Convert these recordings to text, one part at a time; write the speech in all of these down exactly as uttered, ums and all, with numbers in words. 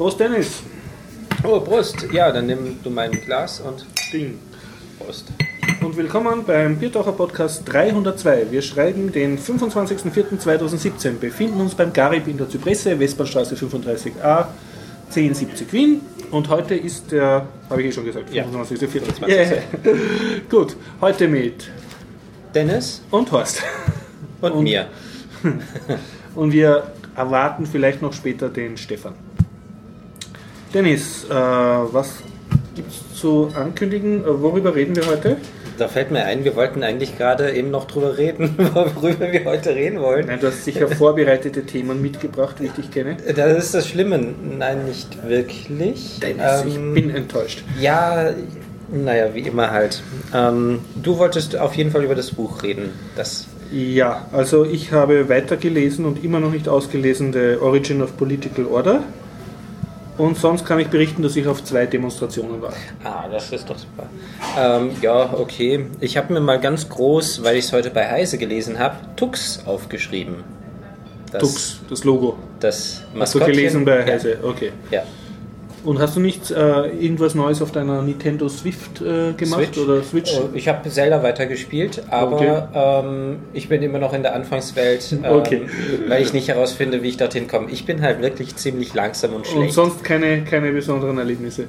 Prost, Dennis. Oh, Prost. Ja, dann nimm du mein Glas und Ding. Prost. Und willkommen beim Biertaucher Podcast dreihundertzwei. Wir schreiben den fünfundzwanzigsten vierten zweitausendsiebzehn, befinden uns beim Garib in der Zypresse, Westbahnstraße fünfunddreißig a, zehn siebzig Wien. Und heute ist der, habe ich eh schon gesagt, fünfundzwanzigsten vierten Yeah. Gut, heute mit Dennis und Horst. Und, und mir. Und wir erwarten vielleicht noch später den Stefan. Dennis, äh, was gibt es zu ankündigen? Worüber reden wir heute? Da fällt mir ein, wir wollten eigentlich gerade eben noch drüber reden, worüber wir heute reden wollen. Nein, du hast sicher vorbereitete Themen mitgebracht, wie ich dich kenne. Das ist das Schlimme. Nein, nicht wirklich. Dennis, ähm, ich bin enttäuscht. Ja, naja, wie immer halt. Ähm, du wolltest auf jeden Fall über das Buch reden. Das ja, also ich habe weitergelesen und immer noch nicht ausgelesen The Origin of Political Order. Und sonst kann ich berichten, dass ich auf zwei Demonstrationen war. Ah, das ist doch super. Ähm, ja, okay. Ich habe mir mal ganz groß, weil ich es heute bei Heise gelesen habe, Tux aufgeschrieben. Das, Tux, das Logo. Das Maskottchen. Hast du gelesen bei Heise? Ja. Okay. Ja. Und hast du nicht äh, irgendwas Neues auf deiner Nintendo Swift äh, gemacht? Switch? Oder Switch? Oh, ich habe Zelda weitergespielt, aber okay. ähm, ich bin immer noch in der Anfangswelt, ähm, okay. weil ich nicht herausfinde, wie ich dorthin komme. Ich bin halt wirklich ziemlich langsam und schlecht. Und sonst keine, keine besonderen Erlebnisse?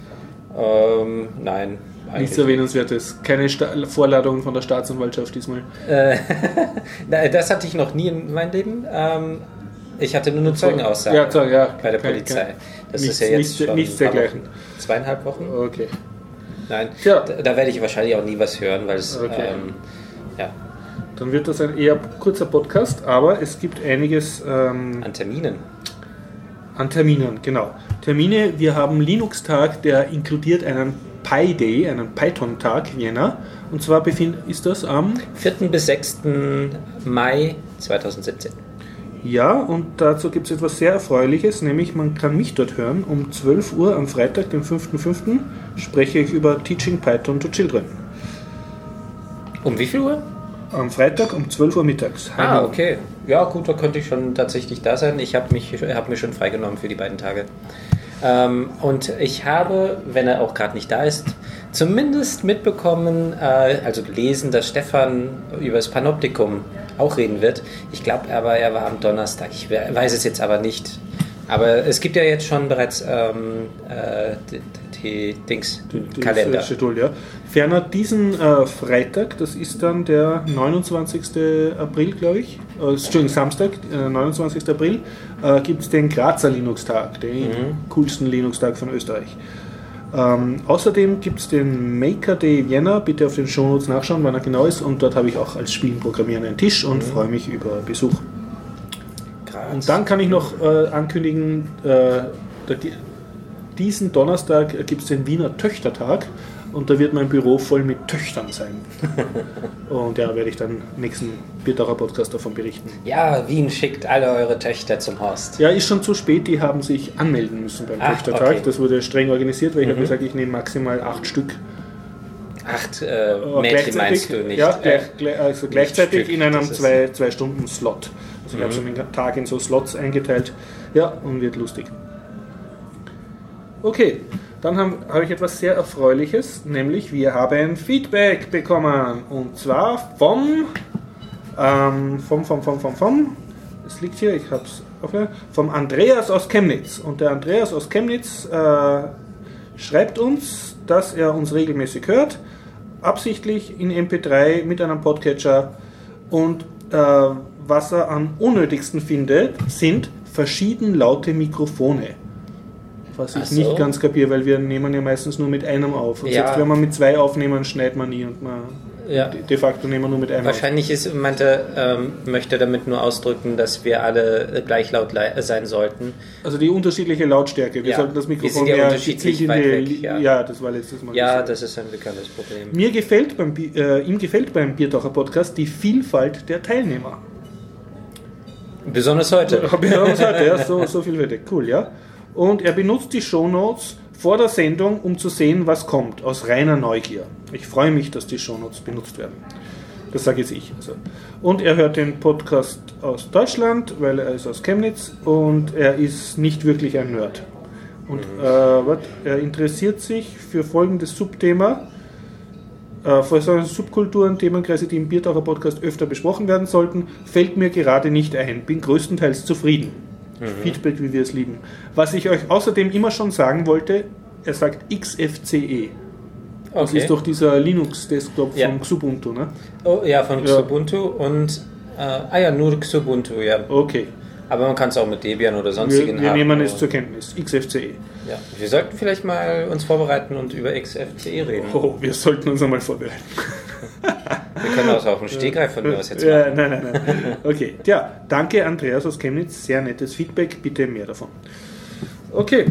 Ähm, nein. Nichts Erwähnenswertes. Keine Sta- Vorladung von der Staatsanwaltschaft diesmal? Äh, das hatte ich noch nie in meinem Leben. Ähm, Ich hatte nur eine Zeugenaussage ja, Zeug, ja. bei der kein, Polizei. Kein, das nichts, ist ja jetzt nichts, schon nichts dergleichen. Wochen, zweieinhalb Wochen. Okay. Nein, ja. da, da werde ich wahrscheinlich auch nie was hören, weil es, okay. ähm, ja. Dann wird das ein eher kurzer Podcast, aber es gibt einiges ähm, an Terminen. An Terminen, genau. Termine, wir haben Linux-Tag, der inkludiert einen Pi Day, einen Python-Tag Jänner. Und zwar befind, ist das am vierten bis sechsten Mai zweitausendsiebzehn. Ja, und dazu gibt es etwas sehr Erfreuliches, nämlich man kann mich dort hören. Um zwölf Uhr am Freitag, den fünften fünften spreche ich über Teaching Python to Children. Um wie viel Uhr? Am Freitag um zwölf Uhr mittags. Ah, okay. Ja gut, da könnte ich schon tatsächlich da sein. Ich habe mich, hab mich schon freigenommen für die beiden Tage. Ähm, und ich habe, wenn er auch gerade nicht da ist, zumindest mitbekommen, äh, also gelesen, dass Stefan über das Panoptikum auch reden wird. Ich glaube aber, er war am Donnerstag. Ich weiß es jetzt aber nicht. Aber es gibt ja jetzt schon bereits ähm, äh, die, die Dings, die, Kalender. Schedule, ja. Ferner diesen äh, Freitag, das ist dann der neunundzwanzigsten April, glaube ich, äh, Entschuldigung, Samstag, äh, neunundzwanzigsten April, äh, gibt es den Grazer Linux-Tag, den mhm. coolsten Linux-Tag von Österreich. Ähm, außerdem gibt es den Maker Day Vienna, bitte auf den Shownotes nachschauen, wann er genau ist, und dort habe ich auch als Spielen Programmieren einen Tisch und mhm. freue mich über Besuch. Graz. Und dann kann ich noch äh, ankündigen, äh, diesen Donnerstag gibt es den Wiener Töchtertag und da wird mein Büro voll mit Töchtern sein. Und ja, werde ich dann im nächsten Biertaucher Podcast davon berichten. Ja, Wien schickt alle eure Töchter zum Horst. Ja, ist schon zu spät, die haben sich anmelden müssen beim Ach, Töchtertag. Okay. Das wurde streng organisiert, weil ich mhm. habe gesagt, ich nehme maximal acht Stück. Acht äh, Mädchen meinst du nicht? Ja, gleich, gleich, also gleichzeitig in einem zwei, zwei Stunden Slot. Also ich mhm. habe schon den Tag in so Slots eingeteilt. Ja, und wird lustig. Okay, dann habe hab ich etwas sehr Erfreuliches, nämlich wir haben Feedback bekommen. Und zwar vom, ähm, vom, vom, vom, vom, vom, es liegt hier, ich habe es aufgehört, vom Andreas aus Chemnitz. Und der Andreas aus Chemnitz äh, schreibt uns, dass er uns regelmäßig hört, absichtlich in M P drei mit einem Podcatcher, und äh, was er am unnötigsten findet, sind verschieden laute Mikrofone. Was ich so. nicht ganz kapiere, weil wir nehmen ja meistens nur mit einem auf. Und ja. selbst wenn wir mit zwei aufnehmen, schneidet man nie und man ja. de facto nehmen wir nur mit einem Wahrscheinlich auf. Ist, meinte, ähm, möchte damit nur ausdrücken, dass wir alle gleich laut le- sein sollten. Also die unterschiedliche Lautstärke. Wir ja. sollten das Mikrofon wir sind ja mehr unterschiedlich weit weg. Ja. ja, das war letztes Mal. Ja, das ist ein bekanntes Problem. Mir gefällt beim, äh, ihm gefällt beim Biertaucher-Podcast die Vielfalt der Teilnehmer. Besonders heute. Besonders heute, ja, so, so vielfältig. Cool, ja. Und er benutzt die Shownotes vor der Sendung, um zu sehen, was kommt, aus reiner Neugier. Ich freue mich, dass die Shownotes benutzt werden. Das sage jetzt ich. Also. Und er hört den Podcast aus Deutschland, weil er ist aus Chemnitz und er ist nicht wirklich ein Nerd. Und mhm. äh, wat, er interessiert sich für folgendes Subthema. Äh, für solche Subkulturen, Themenkreise, die im Biertaucher Podcast öfter besprochen werden sollten, fällt mir gerade nicht ein. Bin größtenteils zufrieden. Mhm. Feedback, wie wir es lieben. Was ich euch außerdem immer schon sagen wollte, er sagt X F C E. Das okay. ist doch dieser Linux-Desktop ja. von Xubuntu, ne? Oh ja, von Xubuntu ja. und äh, ah ja, nur Xubuntu, ja. Okay. Aber man kann es auch mit Debian oder sonstigen wir, wir haben. Wir nehmen es zur Kenntnis. X F C E. Ja, wir sollten vielleicht mal uns vorbereiten und über X F C E reden. Oh, wir sollten uns einmal vorbereiten. Wir können auch auf dem Stegreif von mir was jetzt machen. Ja, nein, nein, nein. Okay, ja, danke Andreas aus Chemnitz. Sehr nettes Feedback. Bitte mehr davon. Okay.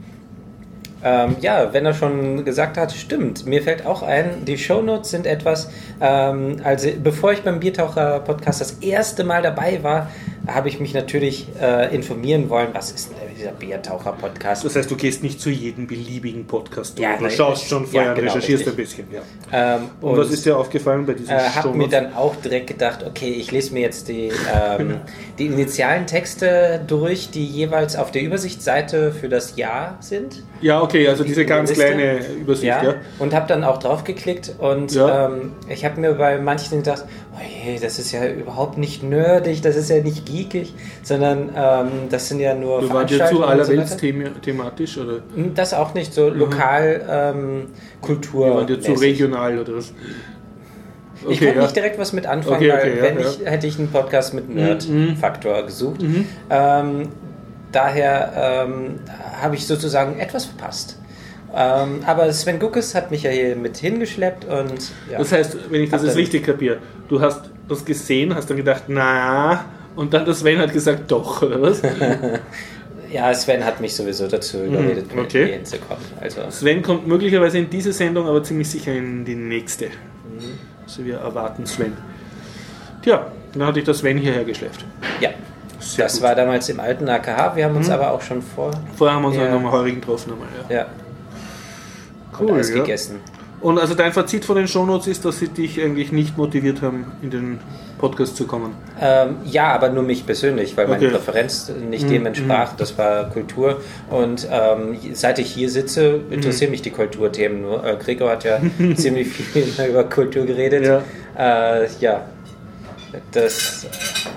Ähm, ja, wenn er schon gesagt hat, stimmt, mir fällt auch ein, die Shownotes sind etwas, ähm, also bevor ich beim Biertaucher-Podcast das erste Mal dabei war, habe ich mich natürlich äh, informieren wollen, was ist denn dieser Biertaucher-Podcast? Das heißt, du gehst nicht zu jedem beliebigen Podcast, ja, du nein, schaust schon vorher, ja, genau, recherchierst richtig. ein bisschen. Ja. Ähm, und, und was ist dir aufgefallen bei diesen äh, Shownotes? Ich habe mir dann auch direkt gedacht, okay, ich lese mir jetzt die, ähm, die initialen Texte durch, die jeweils auf der Übersichtsseite für das Jahr sind. Ja, okay, also diese ganz Liste. kleine Übersicht, ja. ja. Und habe dann auch drauf geklickt und ja. ähm, ich habe mir bei manchen gedacht, oh je, das ist ja überhaupt nicht nerdig, das ist ja nicht geekig, sondern ähm, das sind ja nur du Veranstaltungen. War dir zu allerwelts so thematisch, oder? Das auch nicht, so lokal ähm, Kultur. War dir zu regional, oder was? Okay, ich konnte ja. nicht direkt was mit anfangen, okay, okay, weil wenn ja, ich, ja. hätte ich einen Podcast mit Nerd-Faktor mhm. gesucht. Mhm. Ähm, daher ähm, habe ich sozusagen etwas verpasst. Ähm, aber Sven Guckes hat mich ja hier mit hingeschleppt und ja. Das heißt, wenn ich das jetzt richtig kapiere, du hast das gesehen, hast dann gedacht, na, und dann der Sven hat gesagt, doch, oder was? Ja, Sven hat mich sowieso dazu überredet, mhm. okay. mit hinzukommen. Also Sven kommt möglicherweise in diese Sendung, aber ziemlich sicher in die nächste. Mhm. Also wir erwarten Sven. Tja, dann hatte ich das Sven hierher geschleppt. Ja. Sehr das gut. War damals im alten A K H, wir haben uns mhm. aber auch schon vor... Vorher haben wir uns ja. nochmal heurigen getroffen. Einmal, ja. ja. Cool, und alles ja. gegessen. Und also dein Fazit von den Shownotes ist, dass sie dich eigentlich nicht motiviert haben, in den Podcast zu kommen? Ähm, ja, aber nur mich persönlich, weil meine okay. Präferenz nicht mhm. dem entsprach. Das war Kultur. Und ähm, seit ich hier sitze, interessieren mhm. mich die Kulturthemen nur. Äh, Gregor hat ja ziemlich viel über Kultur geredet. Ja, äh, ja. das...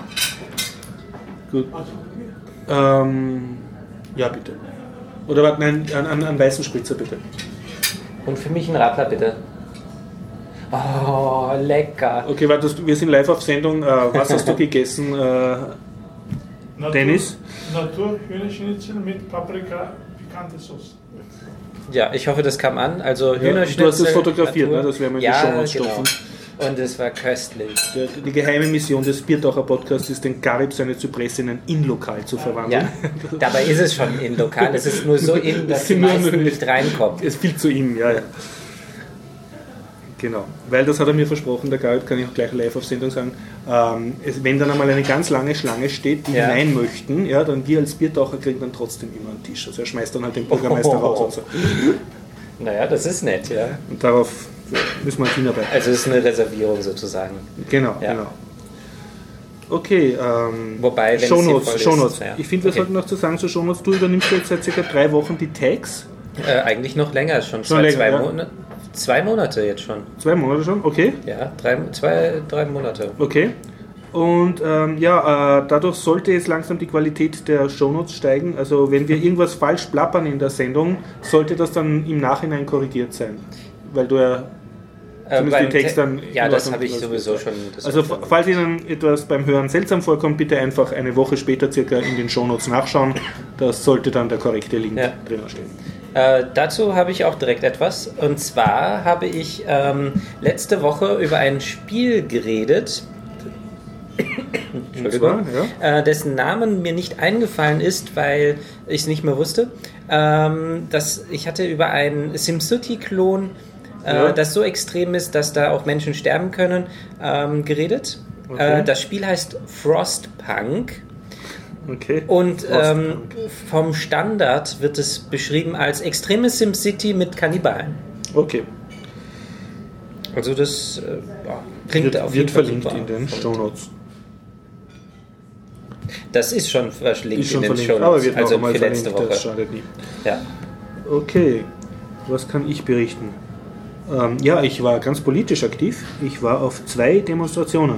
Gut. Ähm, ja, bitte. Oder warte, nein, an, an, an weißen Spritzer, bitte. Und für mich ein Radler, bitte. Oh, lecker. Okay, warte, wir sind live auf Sendung. Äh, was hast du gegessen, äh, Natur, Dennis? Natur-Hühnerschnitzel mit Paprika, pikante Sauce. Ja, ich hoffe, das kam an. Also Hühnerschnitzel. Ja, du hast es fotografiert, ne? Das werden wir in ja, die Shownotes genau. stopfen. Und es war köstlich. Die, die geheime Mission des Biertaucher Podcasts ist, den Garib seine Zypresse in ein In-Lokal zu verwandeln. Ja, dabei ist es schon In-Lokal. Es ist nur so in, dass die meisten nicht reinkommen. Es ist viel zu in, ja, ja. Genau, weil das hat er mir versprochen, der Garib, kann ich auch gleich live auf Sendung sagen, ähm, es, wenn dann einmal eine ganz lange Schlange steht, die ja. hinein möchten, ja, dann wir als Biertaucher kriegen dann trotzdem immer einen Tisch. Also er schmeißt dann halt den Bürgermeister oh. raus und so. Naja, das ist nett, ja. Und darauf müssen wir hinarbeiten. Also es ist eine Reservierung sozusagen. Genau, ja. genau. Okay, ähm, Wobei, wenn Shownotes. Es Shownotes. Ja. Ich finde, wir okay. sollten noch zu sagen zu Shownotes, du übernimmst jetzt seit circa drei Wochen die Tags. Äh, eigentlich noch länger, schon, schon zwei, länger, zwei, ja. Monate, zwei Monate jetzt schon. Zwei Monate schon, okay. Ja, drei, zwei, drei Monate. Okay. Und ähm, ja, äh, dadurch sollte jetzt langsam die Qualität der Shownotes steigen. Also wenn wir irgendwas falsch plappern in der Sendung, sollte das dann im Nachhinein korrigiert sein. Weil du ja zumindest die Texte dann... Ja, das habe ich sowieso schon... Also falls Ihnen etwas beim Hören seltsam vorkommt, bitte einfach eine Woche später circa in den Shownotes nachschauen. Das sollte dann der korrekte Link ja. drinnen stehen. Äh, dazu habe ich auch direkt etwas. Und zwar habe ich ähm, letzte Woche über ein Spiel geredet, Entschuldigung, ja. äh, dessen Namen mir nicht eingefallen ist, weil ich es nicht mehr wusste. Ähm, das, ich hatte über einen SimCity-Klon, äh, ja. das so extrem ist, dass da auch Menschen sterben können, ähm, geredet. Okay. Äh, das Spiel heißt Frostpunk. Okay. Und ähm, vom Standard wird es beschrieben als extremes SimCity mit Kannibalen. Okay. Also das äh, klingt wird, auf jeden wird Fall verlinkt super. in den Shownotes. Das ist schon verlinkt Ist schon in den verlinkt, Show aber Notes, wird noch also einmal für letzte verlinkt, Woche. das schadet nie. Ja. Okay, was kann ich berichten? Ähm, ja, ich war ganz politisch aktiv. Ich war auf zwei Demonstrationen.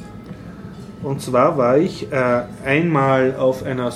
Und zwar war ich äh, einmal auf einer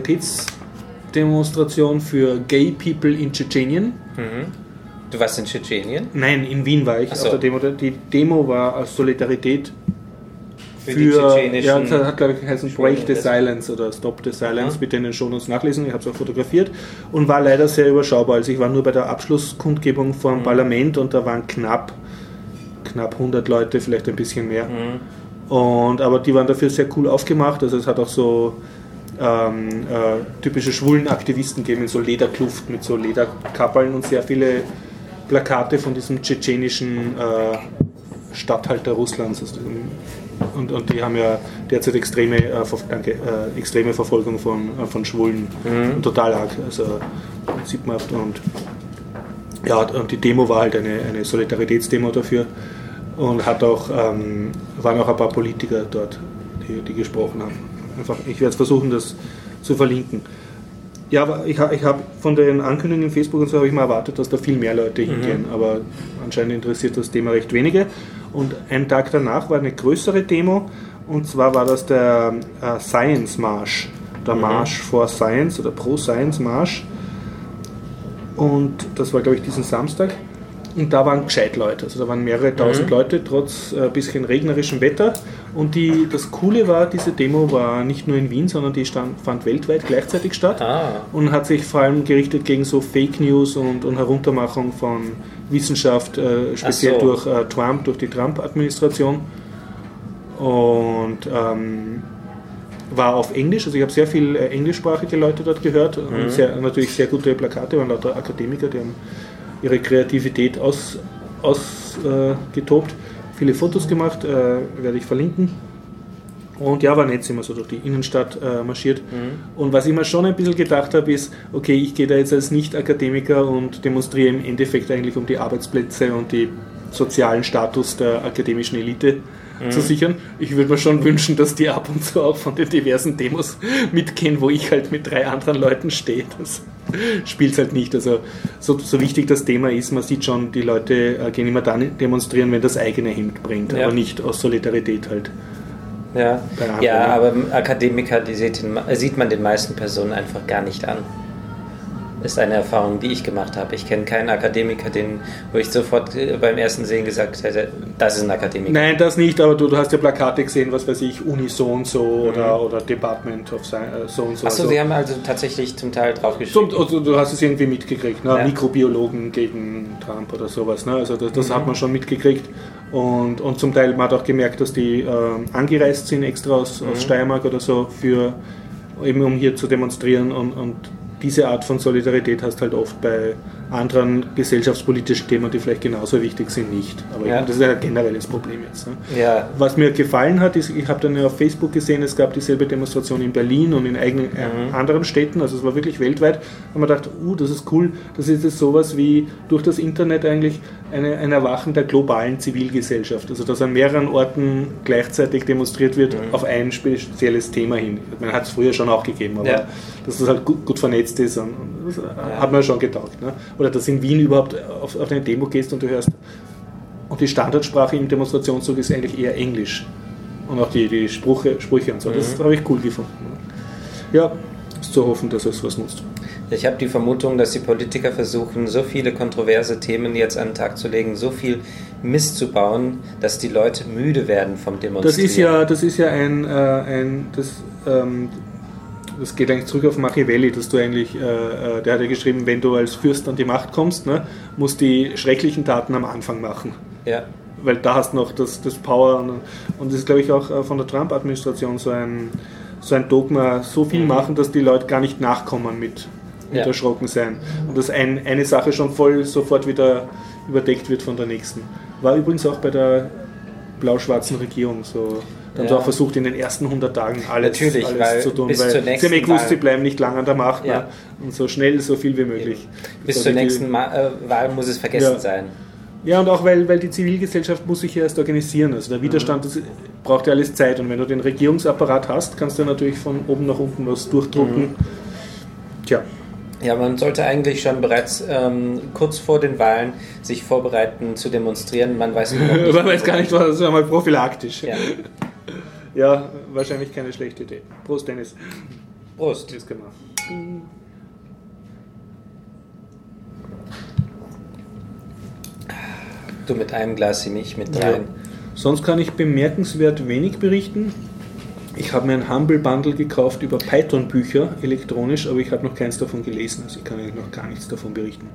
Solidaritätsdemonstration für Gay People in Tschetschenien. Mhm. Du warst in Tschetschenien? Nein, in Wien war ich Ach so. auf der Demo. Die Demo war als Solidarität Für, für, die tschetschenischen... ja, das hat glaube ich geheißen Break the das- Silence oder Stop the Silence, Mhm. bitte in den Shownotes nachlesen, ich habe es auch fotografiert und war leider sehr überschaubar. Also ich war nur bei der Abschlusskundgebung vor dem Mhm. Parlament und da waren knapp, knapp hundert Leute, vielleicht ein bisschen mehr. Mhm. Und, aber die waren dafür sehr cool aufgemacht, also es hat auch so ähm, äh, typische schwulen Aktivisten gegeben in so Lederkluft mit so Lederkappeln und sehr viele Plakate von diesem tschetschenischen äh, Statthalter Russlands. Also diesem, und, und die haben ja derzeit extreme, äh, ver, danke, äh, extreme Verfolgung von, äh, von Schwulen. Mhm. Total arg. Also sieht man oft. Und, ja, und die Demo war halt eine, eine Solidaritätsdemo dafür. Und hat auch, ähm, waren auch ein paar Politiker dort, die, die gesprochen haben. Einfach, ich werde es versuchen, das zu verlinken. Ja, aber ich, ha- ich habe von den Ankündigungen in Facebook und so habe ich mal erwartet, dass da viel mehr Leute hingehen, aber anscheinend interessiert das Thema recht wenige. Und einen Tag danach war eine größere Demo und zwar war das der äh, Science Marsch, der Mhm. Marsch for Science oder Pro Science Marsch. Und das war, glaube ich, diesen Samstag. Und da waren gescheit Leute, also da waren mehrere tausend Mhm. Leute, trotz ein äh, bisschen regnerischem Wetter. Und die, das Coole war, diese Demo war nicht nur in Wien, sondern die stand, fand weltweit gleichzeitig statt. Ah. Und hat sich vor allem gerichtet gegen so Fake News und, und Heruntermachung von Wissenschaft, äh, speziell Ach so. durch äh, Trump, durch die Trump-Administration. Und ähm, war auf Englisch, also ich habe sehr viele äh, englischsprachige Leute dort gehört Mhm. und sehr, natürlich sehr gute Plakate, waren lauter Akademiker, die haben ihre Kreativität ausgetobt, aus, äh, getobt. Viele Fotos gemacht, äh, werde ich verlinken. Und ja, war nett, sind wir so durch die Innenstadt äh, marschiert. Mhm. Und was ich mir schon ein bisschen gedacht habe, ist, okay, ich gehe da jetzt als Nicht-Akademiker und demonstriere im Endeffekt eigentlich um die Arbeitsplätze und die sozialen Status der akademischen Elite Mhm. zu sichern. Ich würde mir schon wünschen, dass die ab und zu auch von den diversen Demos mitgehen, wo ich halt mit drei anderen Leuten stehe. Das spielt es halt nicht. Also so, so wichtig das Thema ist, man sieht schon, die Leute äh, gehen immer dann demonstrieren, wenn das eigene Hemd bringt, Ja. aber nicht aus Solidarität halt. Ja, Bei anderen, ja, ne? aber Akademiker, die sieht, den, sieht man den meisten Personen einfach gar nicht an. Ist eine Erfahrung, die ich gemacht habe. Ich kenne keinen Akademiker, den, wo ich sofort äh, beim ersten Sehen gesagt hätte, das ist ein Akademiker. Nein, das nicht, aber du, du hast ja Plakate gesehen, was weiß ich, Uni so und so oder, oder Department of Science äh, so und so. Achso, also, Sie haben also tatsächlich zum Teil draufgeschrieben. zum, also, du hast es irgendwie mitgekriegt, ne? Ja. Mikrobiologen gegen Trump oder sowas. Ne? Also das, das Mhm. hat man schon mitgekriegt. Und, und zum Teil, man hat auch gemerkt, dass die ähm, angereist sind extra aus, Mhm. aus Steiermark oder so, für, eben um hier zu demonstrieren und, und diese Art von Solidarität hast halt oft bei anderen gesellschaftspolitischen Themen, die vielleicht genauso wichtig sind, nicht. Aber Ja. ich, das ist ein generelles Problem jetzt. Ne? Ja, Was mir gefallen hat, ist, ich habe dann ja auf Facebook gesehen, es gab dieselbe Demonstration in Berlin und in eigenen, äh, Mhm. anderen Städten, also es war wirklich weltweit. Da haben wir gedacht, uh, das ist cool, das ist jetzt sowas wie durch das Internet eigentlich eine, ein Erwachen der globalen Zivilgesellschaft. Also dass an mehreren Orten gleichzeitig demonstriert wird Mhm. auf ein spezielles Thema hin. Man hat es früher schon auch gegeben, aber Ja. dass das halt gut, gut vernetzt ist, und, und das hat mir schon getaugt. Ne? Oder dass in Wien überhaupt auf, auf eine Demo gehst und du hörst, und die Standardsprache im Demonstrationszug ist eigentlich eher Englisch. Und auch die, die Sprüche, Sprüche und so. Das Mhm. habe ich cool gefunden. Ja, ist zu hoffen, dass es was nutzt. ich habe die Vermutung, dass die Politiker versuchen, so viele kontroverse Themen jetzt an den Tag zu legen, so viel Mist zu bauen, dass die Leute müde werden vom Demonstrieren. Das ist ja, das ist ja ein, äh, ein das, ähm, das geht eigentlich zurück auf Machiavelli, dass du eigentlich, äh, äh, der hat ja geschrieben, wenn du als Fürst an die Macht kommst, ne, musst die schrecklichen Taten am Anfang machen. Ja, Weil da hast du noch das, das Power und, und das ist, glaube ich, auch äh, von der Trump-Administration so ein, so ein Dogma, so viel Mhm. machen, dass die Leute gar nicht nachkommen mit, mit Ja. erschrocken sein. Und dass ein, eine Sache schon voll sofort wieder überdeckt wird von der nächsten. War übrigens auch bei der blau-schwarzen Regierung so. Da haben sie Ja. auch versucht, in den ersten hundert Tagen alles, Natürlich, alles weil zu tun, bis weil zur sie nächsten haben eh gewusst, Wahl- sie bleiben nicht lange an der Macht. Ja. Ne? Und so schnell, so viel wie möglich. bis Bevor zur die- nächsten Ma äh, Wahl muss es vergessen Ja. sein. Ja, und auch weil, weil die Zivilgesellschaft muss sich ja erst organisieren. Also der Widerstand das braucht ja alles Zeit. Und wenn du den Regierungsapparat hast, kannst du natürlich von oben nach unten was durchdrucken. Mhm. Tja. Ja, man sollte eigentlich schon bereits ähm, kurz vor den Wahlen sich vorbereiten zu demonstrieren. Man weiß, nicht, man weiß gar nicht, was das ist, einmal prophylaktisch. Ja. Ja, wahrscheinlich keine schlechte Idee. Prost, Dennis. Prost. Das können wir. Du mit einem Glas, mich mit dreien. Ja. Sonst kann ich bemerkenswert wenig berichten. Ich habe mir ein Humble Bundle gekauft über Python-Bücher, elektronisch, aber ich habe noch keins davon gelesen, also ich kann eigentlich noch gar nichts davon berichten.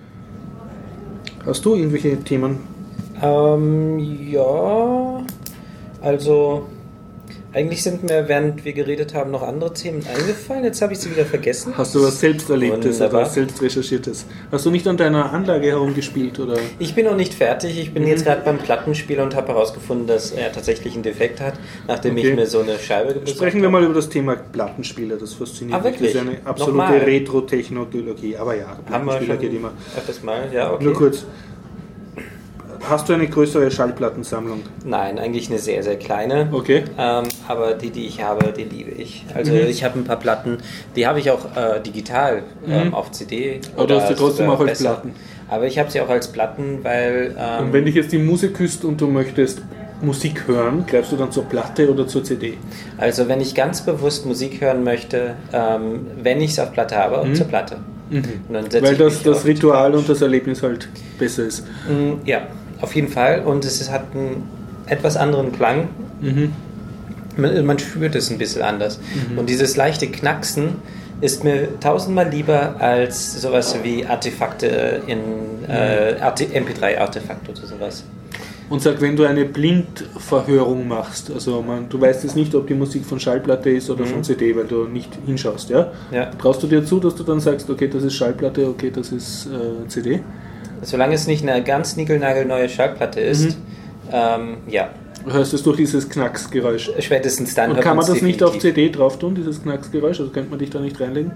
Hast du irgendwelche Themen? Ähm, ja, also eigentlich sind mir, während wir geredet haben, noch andere Themen eingefallen. Jetzt habe ich sie wieder vergessen. Hast du was selbst Erlebtes oder was selbst Recherchiertes? Hast du nicht an deiner Anlage herumgespielt? Oder? Ich bin noch nicht fertig. Ich bin mhm. jetzt gerade beim Plattenspieler und habe herausgefunden, dass er tatsächlich einen Defekt hat, nachdem okay. ich mir so eine Scheibe gebesorgt habe. Sprechen wir mal über das Thema Plattenspieler. Das fasziniert ah, mich. Das ist eine absolute Retro-Technologie. Aber ja, Plattenspieler geht immer. Das mal, ja, okay. Nur kurz. Hast du eine größere Schallplattensammlung? Nein, eigentlich eine sehr, sehr kleine. Okay. Ähm, aber die, die ich habe, die liebe ich. Also mhm. ich habe ein paar Platten, die habe ich auch äh, digital ähm, mhm. auf C D. Aber du hast sie trotzdem auch als besser. Platten. Aber ich habe sie auch als Platten, weil... Ähm, und wenn dich jetzt die Muse küsst und du möchtest Musik hören, greifst du dann zur Platte oder zur C D? Also wenn ich ganz bewusst Musik hören möchte, ähm, wenn ich es auf Platte habe, mhm. zur Platte. Mhm. Und dann weil das, das Ritual und das Erlebnis halt besser ist. Mhm, ja. Auf jeden Fall, und es hat einen etwas anderen Klang. Mhm. Man, man spürt es ein bisschen anders. Mhm. Und dieses leichte Knacksen ist mir tausendmal lieber als sowas wie Artefakte in mhm. äh, M P drei Artefakte oder sowas. Und sag, wenn du eine Blindverhörung machst, also man, du weißt jetzt nicht, ob die Musik von Schallplatte ist oder mhm. von C D, weil du nicht hinschaust, ja? Ja? Traust du dir zu, dass du dann sagst, okay, das ist Schallplatte, okay, das ist äh, C D? Solange es nicht eine ganz niegelnagelneue Schallplatte ist, mhm. ähm, ja. Hörst du es durch dieses Knacksgeräusch? Spätestens dann. Und kann man das definitiv. Nicht auf C D drauf tun, dieses Knacksgeräusch? Also könnte man dich da nicht reinlegen?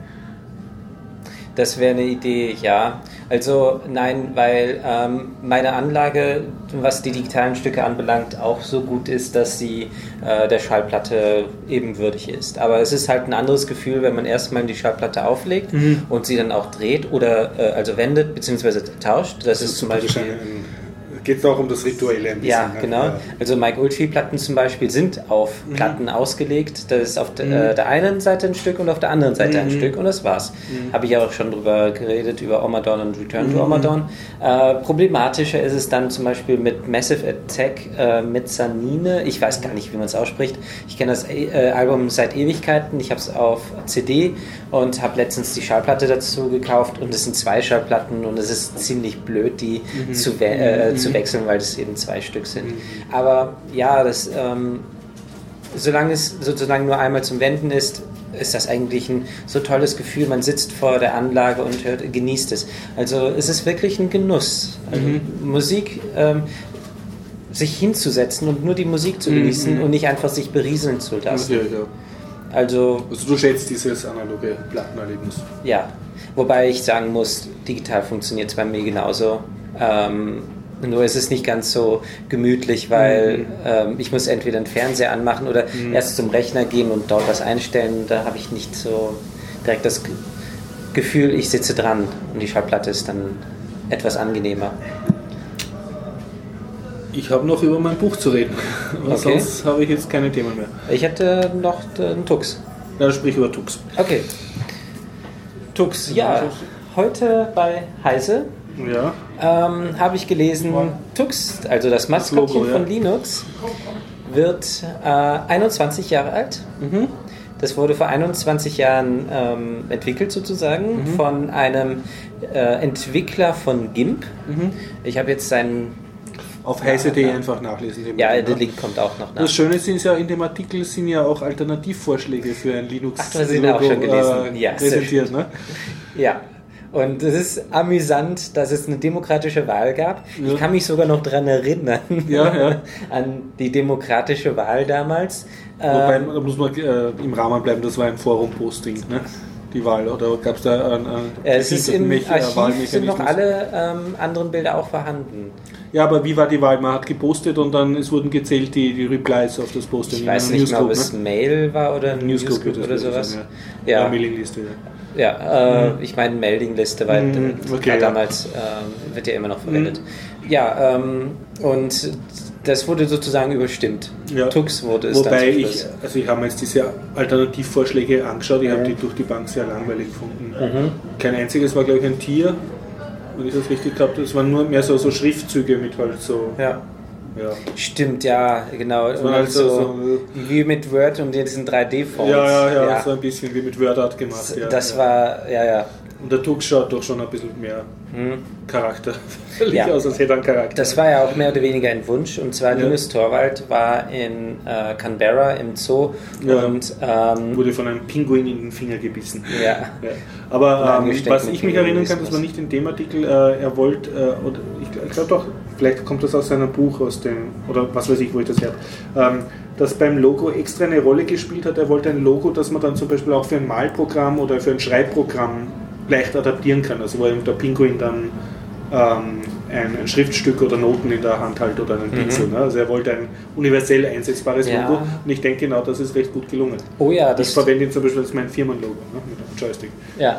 Das wäre eine Idee, ja. Also nein, weil ähm, meine Anlage, was die digitalen Stücke anbelangt, auch so gut ist, dass sie äh, der Schallplatte ebenwürdig ist. Aber es ist halt ein anderes Gefühl, wenn man erstmal die Schallplatte auflegt mhm. und sie dann auch dreht oder äh, also wendet bzw. tauscht. Das, das ist zum Beispiel... Geht es auch um das Rituelle ein bisschen. Ja, genau. Ja. Also Mike Oldfield-Platten zum Beispiel sind auf mhm. Platten ausgelegt. Das ist auf de, mhm. äh, der einen Seite ein Stück und auf der anderen Seite mhm. ein Stück und das war's. Mhm. Habe ich ja auch schon drüber geredet, über Omadon und Return mhm. to Omadon. Äh, problematischer ist es dann zum Beispiel mit Massive Attack äh, Mezzanine. Ich weiß gar nicht, wie man es ausspricht. Ich kenne das äh, Album seit Ewigkeiten. Ich habe es auf C D und habe letztens die Schallplatte dazu gekauft und es sind zwei Schallplatten und es ist ziemlich blöd, die mhm. zu, äh, zu wechseln, weil es eben zwei Stück sind. Mhm. Aber ja, das, ähm, solange es sozusagen nur einmal zum Wenden ist, ist das eigentlich ein so tolles Gefühl. Man sitzt vor der Anlage und hört, genießt es. Also es ist wirklich ein Genuss. Also mhm. Musik, ähm, sich hinzusetzen und nur die Musik zu genießen mhm. und nicht einfach sich berieseln zu lassen. Okay, ja. Also, also du schätzt dieses analoge Plattenerlebnis? Ja, wobei ich sagen muss, digital funktioniert es bei mir genauso. Ähm, Nur ist es nicht ganz so gemütlich, weil mhm. ähm, ich muss entweder den Fernseher anmachen oder mhm. erst zum Rechner gehen und dort was einstellen. Da habe ich nicht so direkt das Gefühl, ich sitze dran und die Schallplatte ist dann etwas angenehmer. Ich habe noch über mein Buch zu reden, aber okay. sonst habe ich jetzt keine Themen mehr. Ich hätte noch einen Tux. Ja, sprich über Tux. Okay. Tux, ja. Heute bei Heise ja. ähm, habe ich gelesen, Tux, also das Maskottchen Logo, ja. von Linux, wird äh, einundzwanzig Jahre alt. Mhm. Das wurde vor einundzwanzig Jahren ähm, entwickelt sozusagen mhm. von einem äh, Entwickler von GIMP. Mhm. Ich habe jetzt seinen... Auf heise punkt de einfach nachlesen. Ja, Moment, der Link kommt auch noch nach. Das Schöne ist ja, in dem Artikel sind ja auch Alternativvorschläge für ein Linux Ach, du hast ihn auch schon gelesen. Äh, ja, präsentiert. Ne? Ja, und es ist amüsant, dass es eine demokratische Wahl gab. Ja. Ich kann mich sogar noch daran erinnern, ja, ja. an die demokratische Wahl damals. Wobei, da muss man äh, im Rahmen bleiben, das war ein Forum-Posting. Ne? die Wahl? Oder gab es da ein, ein Es ist im Mech- Archiv sind noch Wahlmechanismus? alle ähm, anderen Bilder auch vorhanden. Ja, aber wie war die Wahl? Man hat gepostet und dann es wurden gezählt die, die Replies auf das Posting. Ich in weiß einer nicht mehr, ob Newsgroup, es ne? Mail war oder ein Newsgroup Newsgroup wird das oder gewesen sowas. sein, ja. Ja, Ja, Mailingliste, ja. ja äh, Mhm. ich meine Mailingliste, weil Mhm, das okay, war ja. damals ähm, wird ja immer noch verwendet. Ja, ähm, und das wurde sozusagen überstimmt. Ja. Tux wurde es Wobei dann zum ich, Schluss. also ich habe mir jetzt diese Alternativvorschläge angeschaut, ich habe Mhm. die durch die Bank sehr langweilig gefunden. Mhm. Kein einziges war, glaube ich, ein Tier, wenn ich das richtig glaube. Es waren nur mehr so, so Schriftzüge mit halt so. Ja. Ja, Stimmt, ja, genau. Und war dann halt so- so, so- wie mit Word und diesen drei D-Fonts. ja, ja, ja, so ein bisschen wie mit WordArt gemacht. Ja, das ja. war, ja, ja. Und der Tux schaut doch schon ein bisschen mehr Hm. charakterlich Ja. aus, als hätte er einen Charakter. Das war ja auch mehr oder weniger ein Wunsch. Und zwar Ja. Linus Torvald war in äh, Canberra im Zoo Ja. und ähm, Wurde von einem Pinguin in den Finger gebissen. ja. Ja. Aber ähm, Angesteckt was mit ich mich erinnern kann, Pinguinismus. das war nicht in dem Artikel, äh, er wollte, äh, oder ich, ich glaube doch, vielleicht kommt das aus seinem Buch, aus dem, oder was weiß ich, wo ich das her habe, ähm, das beim Logo extra eine Rolle gespielt hat. Er wollte ein Logo, das man dann zum Beispiel auch für ein Malprogramm oder für ein Schreibprogramm leicht adaptieren kann. Also wo eben der Pinguin dann ähm, ein, ein Schriftstück oder Noten in der Hand halt oder einen Pinsel. Ne? Also er wollte ein universell einsetzbares Ja. Logo und ich denke genau, das ist recht gut gelungen. Oh ja, Ich das, verwende ihn zum Beispiel als mein Firmenlogo, ne? Mit einem Joystick. ja.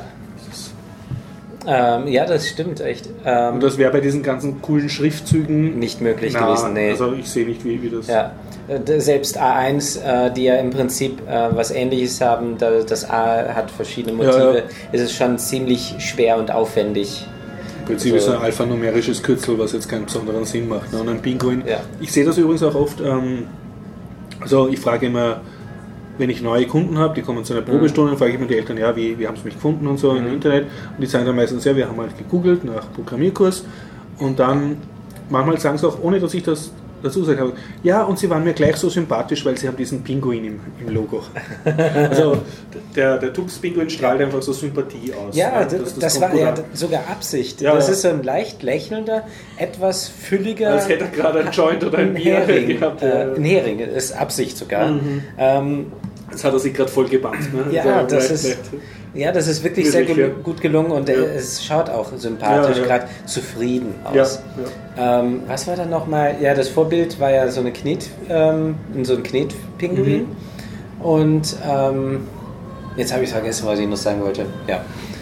Ähm, ja, das stimmt echt. Ähm, Und das wäre bei diesen ganzen coolen Schriftzügen nicht möglich na, gewesen, nee. Also ich sehe nicht, wie, wie das. Ja, äh, selbst A eins, äh, die ja im Prinzip äh, was Ähnliches haben, da, das A hat verschiedene Motive, Ja, ja. ist es schon ziemlich schwer und aufwendig. Im Prinzip Also- ist ein alphanumerisches Kürzel, was jetzt keinen besonderen Sinn macht. Ne? Und ein Pinguin. Ja. Ich sehe das übrigens auch oft. Ähm, also ich frage immer, wenn ich neue Kunden habe, die kommen zu einer Probestunde, dann frage ich immer die Eltern, ja, wie, wie haben sie mich gefunden und so Mhm. im Internet. Und die sagen dann meistens, ja, wir haben halt gegoogelt nach Programmierkurs. Und dann, manchmal sagen sie auch, ohne dass ich das dazu gesagt habe, ja, und sie waren mir gleich so sympathisch, weil sie haben diesen Pinguin im, im Logo. Also der, der Tux-Pinguin strahlt einfach so Sympathie aus. Ja, ne? das, Das- das das kommt war gut ja an. sogar Absicht. Ja, das ja. ist so ein leicht lächelnder, etwas fülliger. Als hätte er gerade ein Joint oder ein ein Bier Hering. gehabt. Äh, Ja. ein Hering, ist Absicht sogar. Mhm. Ähm, Jetzt hat er sich gerade voll gebannt. Ne? ja, Also, das vielleicht- ist, vielleicht- ja, das ist wirklich Wirklich, sehr gel ja. gut gelungen und äh, Ja. es schaut auch sympathisch, Ja, ja. gerade zufrieden Ja, aus. ja. Ähm, was war dann nochmal? Ja, das Vorbild war ja so eine Knet, ähm, so ein Knetpinguin. Mhm. Und ähm, jetzt habe ich vergessen, was ich noch sagen wollte. Ja,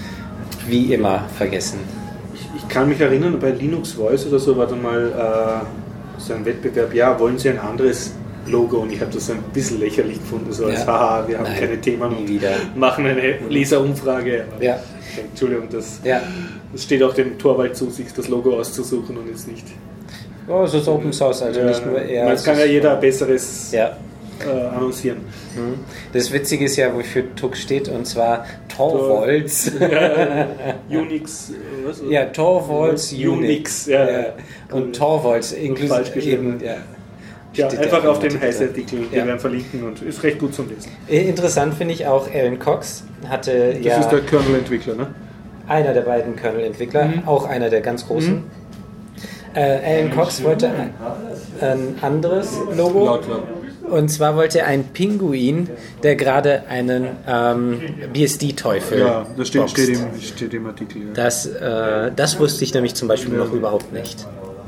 wie immer vergessen. Ich, ich kann mich erinnern, bei Linux Voice oder so war dann mal äh, so ein Wettbewerb, ja, wollen Sie ein anderes Logo? Und ich habe das so ein bisschen lächerlich gefunden, so als Ja. haha, wir haben Nein, keine Themen nie und wieder. machen eine Leserumfrage. Aber Ja. Entschuldigung, das, Ja, das steht auch dem Torwald zu, sich das Logo auszusuchen und jetzt nicht. oh, es ist Open Source, also Ja, nicht nur er. es kann ja jeder ein besseres Ja. äh, annoncieren. Mhm. Das Witzige ist ja, wofür Tux steht, und zwar Torvalds. Ja, Unix, äh, was? Ja, Torvalds Unix, Unix. ja, Ja. Und Torvalds inklusive falsch geschrieben. eben. Ja. Ja, Steht einfach ja auf dem immer Heißartikel, drin. den Ja. werden verlinken und ist recht gut zum Lesen. Interessant finde ich auch, Alan Cox hatte Das ja ist der Kernel-Entwickler, ne? einer der beiden Kernel-Entwickler, Mhm. auch einer der ganz großen. Mhm. Äh, Alan Cox wollte ein, ein anderes Logo. Laut war. Und zwar wollte er einen Pinguin, der gerade einen ähm, B S D-Teufel Ja, das steht, boxt. steht, im, steht im Artikel. Ja. Das, äh, das wusste ich nämlich zum Beispiel noch überhaupt nicht.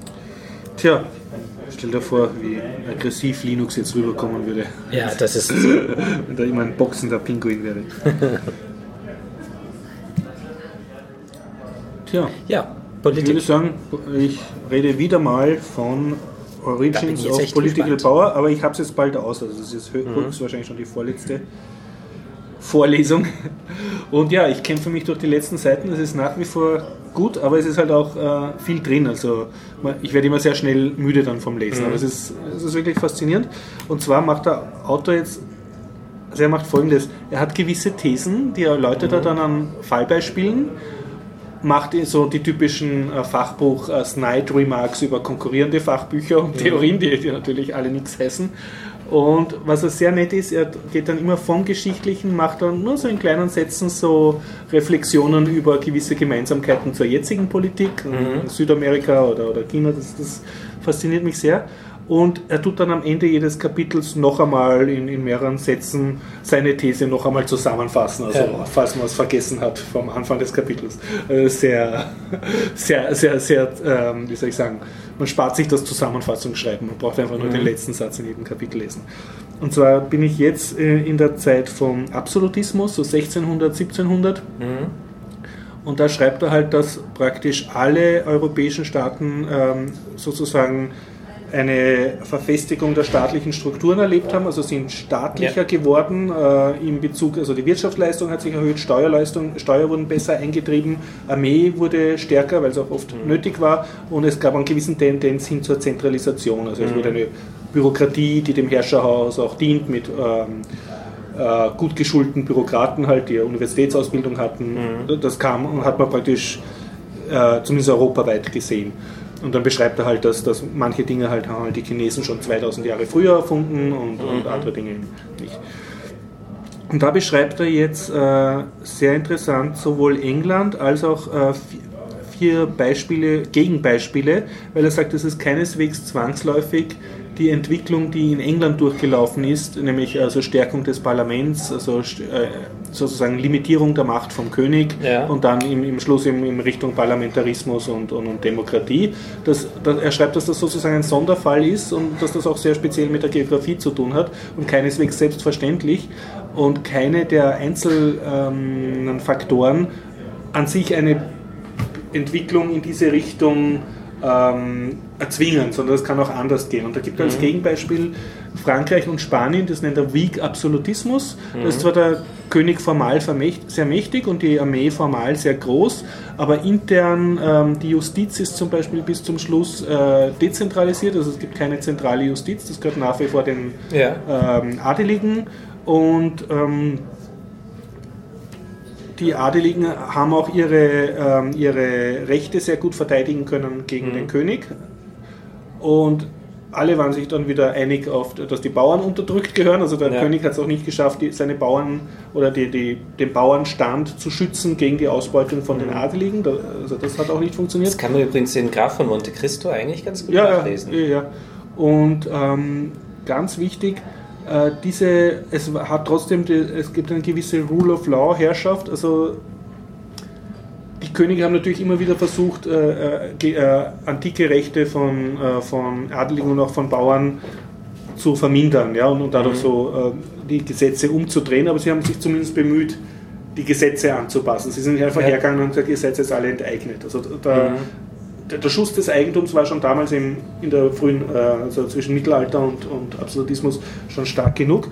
Tja, stell dir vor, wie aggressiv Linux jetzt rüberkommen würde, Ja, das ist. wenn da immer ein boxender Pinguin wäre. Tja, Ja, ich würde Politik. sagen, ich rede wieder mal von Da bin Origins ich jetzt of echt Political gespannt. Power, aber ich habe es jetzt bald aus, also das ist hö- höchstwahrscheinlich schon die vorletzte Vorlesung. Und ja, ich kämpfe mich durch die letzten Seiten, es ist nach wie vor gut, aber es ist halt auch äh, viel drin, also man- ich werde immer sehr schnell müde dann vom Lesen, Mhm. aber es ist, es ist wirklich faszinierend. Und zwar macht der Autor jetzt, also er macht folgendes, er hat gewisse Thesen, die erläutert er dann an Fallbeispielen, macht so die typischen äh, Fachbuch äh, Snide-Remarks über konkurrierende Fachbücher und Theorien, die, die natürlich alle nichts heißen. Und was er sehr nett ist, er geht dann immer vom Geschichtlichen, macht dann nur so in kleinen Sätzen so Reflexionen über gewisse Gemeinsamkeiten zur jetzigen Politik, in Südamerika oder, oder China, das, das fasziniert mich sehr. und er tut dann am Ende jedes Kapitels noch einmal in, in mehreren Sätzen seine These noch einmal zusammenfassen, also ja. falls man es vergessen hat vom Anfang des Kapitels. Äh, sehr, sehr, sehr, sehr, ähm, wie soll ich sagen, man spart sich das Zusammenfassungsschreiben, man braucht einfach nur mhm. den letzten Satz in jedem Kapitel lesen. Und zwar bin ich jetzt äh, in der Zeit vom Absolutismus, so sechzehnhundert, siebzehnhundert. Mhm. Und da schreibt er halt, dass praktisch alle europäischen Staaten ähm, sozusagen eine Verfestigung der staatlichen Strukturen erlebt haben, also sind staatlicher ja. geworden äh, in Bezug, also die Wirtschaftsleistung hat sich erhöht, Steuerleistung, Steuer wurden besser eingetrieben, Armee wurde stärker, weil es auch oft mhm. nötig war, und es gab eine gewisse Tendenz hin zur Zentralisation, also es mhm. wurde eine Bürokratie, die dem Herrscherhaus auch dient, mit ähm, äh, gut geschulten Bürokraten halt, die Universitätsausbildung hatten, mhm. das kam und hat man praktisch äh, zumindest europaweit gesehen. Und dann beschreibt er halt, dass, dass manche Dinge halt haben die Chinesen schon zweitausend Jahre früher erfunden und, mhm. und andere Dinge nicht. Und da beschreibt er jetzt äh, sehr interessant sowohl England als auch äh, vier Beispiele, Gegenbeispiele, weil er sagt, es ist keineswegs zwangsläufig die Entwicklung, die in England durchgelaufen ist, nämlich also Stärkung des Parlaments, also äh, sozusagen Limitierung der Macht vom König ja. und dann im, im Schluss in, in Richtung Parlamentarismus und, und, und Demokratie. Das, das, er schreibt, dass das sozusagen ein Sonderfall ist und dass das auch sehr speziell mit der Geografie zu tun hat und keineswegs selbstverständlich und keine der einzelnen Faktoren an sich eine Entwicklung in diese Richtung ähm, erzwingen, sondern es kann auch anders gehen. Und da gibt es als Gegenbeispiel Frankreich und Spanien, das nennt er Weak Absolutismus. Mhm. Da ist zwar der König formal sehr mächtig und die Armee formal sehr groß, aber intern ähm, die Justiz ist zum Beispiel bis zum Schluss äh, dezentralisiert, also es gibt keine zentrale Justiz, das gehört nach wie vor den ja. ähm, Adeligen und ähm, die Adeligen haben auch ihre, ähm, ihre Rechte sehr gut verteidigen können gegen mhm. den König. Und alle waren sich dann wieder einig, auf, dass die Bauern unterdrückt gehören. Also der ja. König hat es auch nicht geschafft, die, seine Bauern oder die, die, den Bauernstand zu schützen gegen die Ausbeutung von mhm. den Adeligen. Da, also das hat auch nicht funktioniert. Das kann man übrigens den Graf von Monte Cristo eigentlich ganz gut ja, nachlesen. Ja, ja. Und ähm, ganz wichtig, Äh, diese, es hat trotzdem, die, es gibt eine gewisse Rule of Law Herrschaft, also die Könige haben natürlich immer wieder versucht, äh, äh, antike Rechte von, äh, von Adeligen und auch von Bauern zu vermindern, ja, und, und dadurch mhm. so äh, die Gesetze umzudrehen, aber sie haben sich zumindest bemüht, die Gesetze anzupassen. Sie sind einfach ja. hergegangen und gesagt, ihr seid jetzt alle enteignet. Also da, mhm. Der Schuss des Eigentums war schon damals im, in der frühen, also zwischen Mittelalter und, und Absolutismus schon stark genug.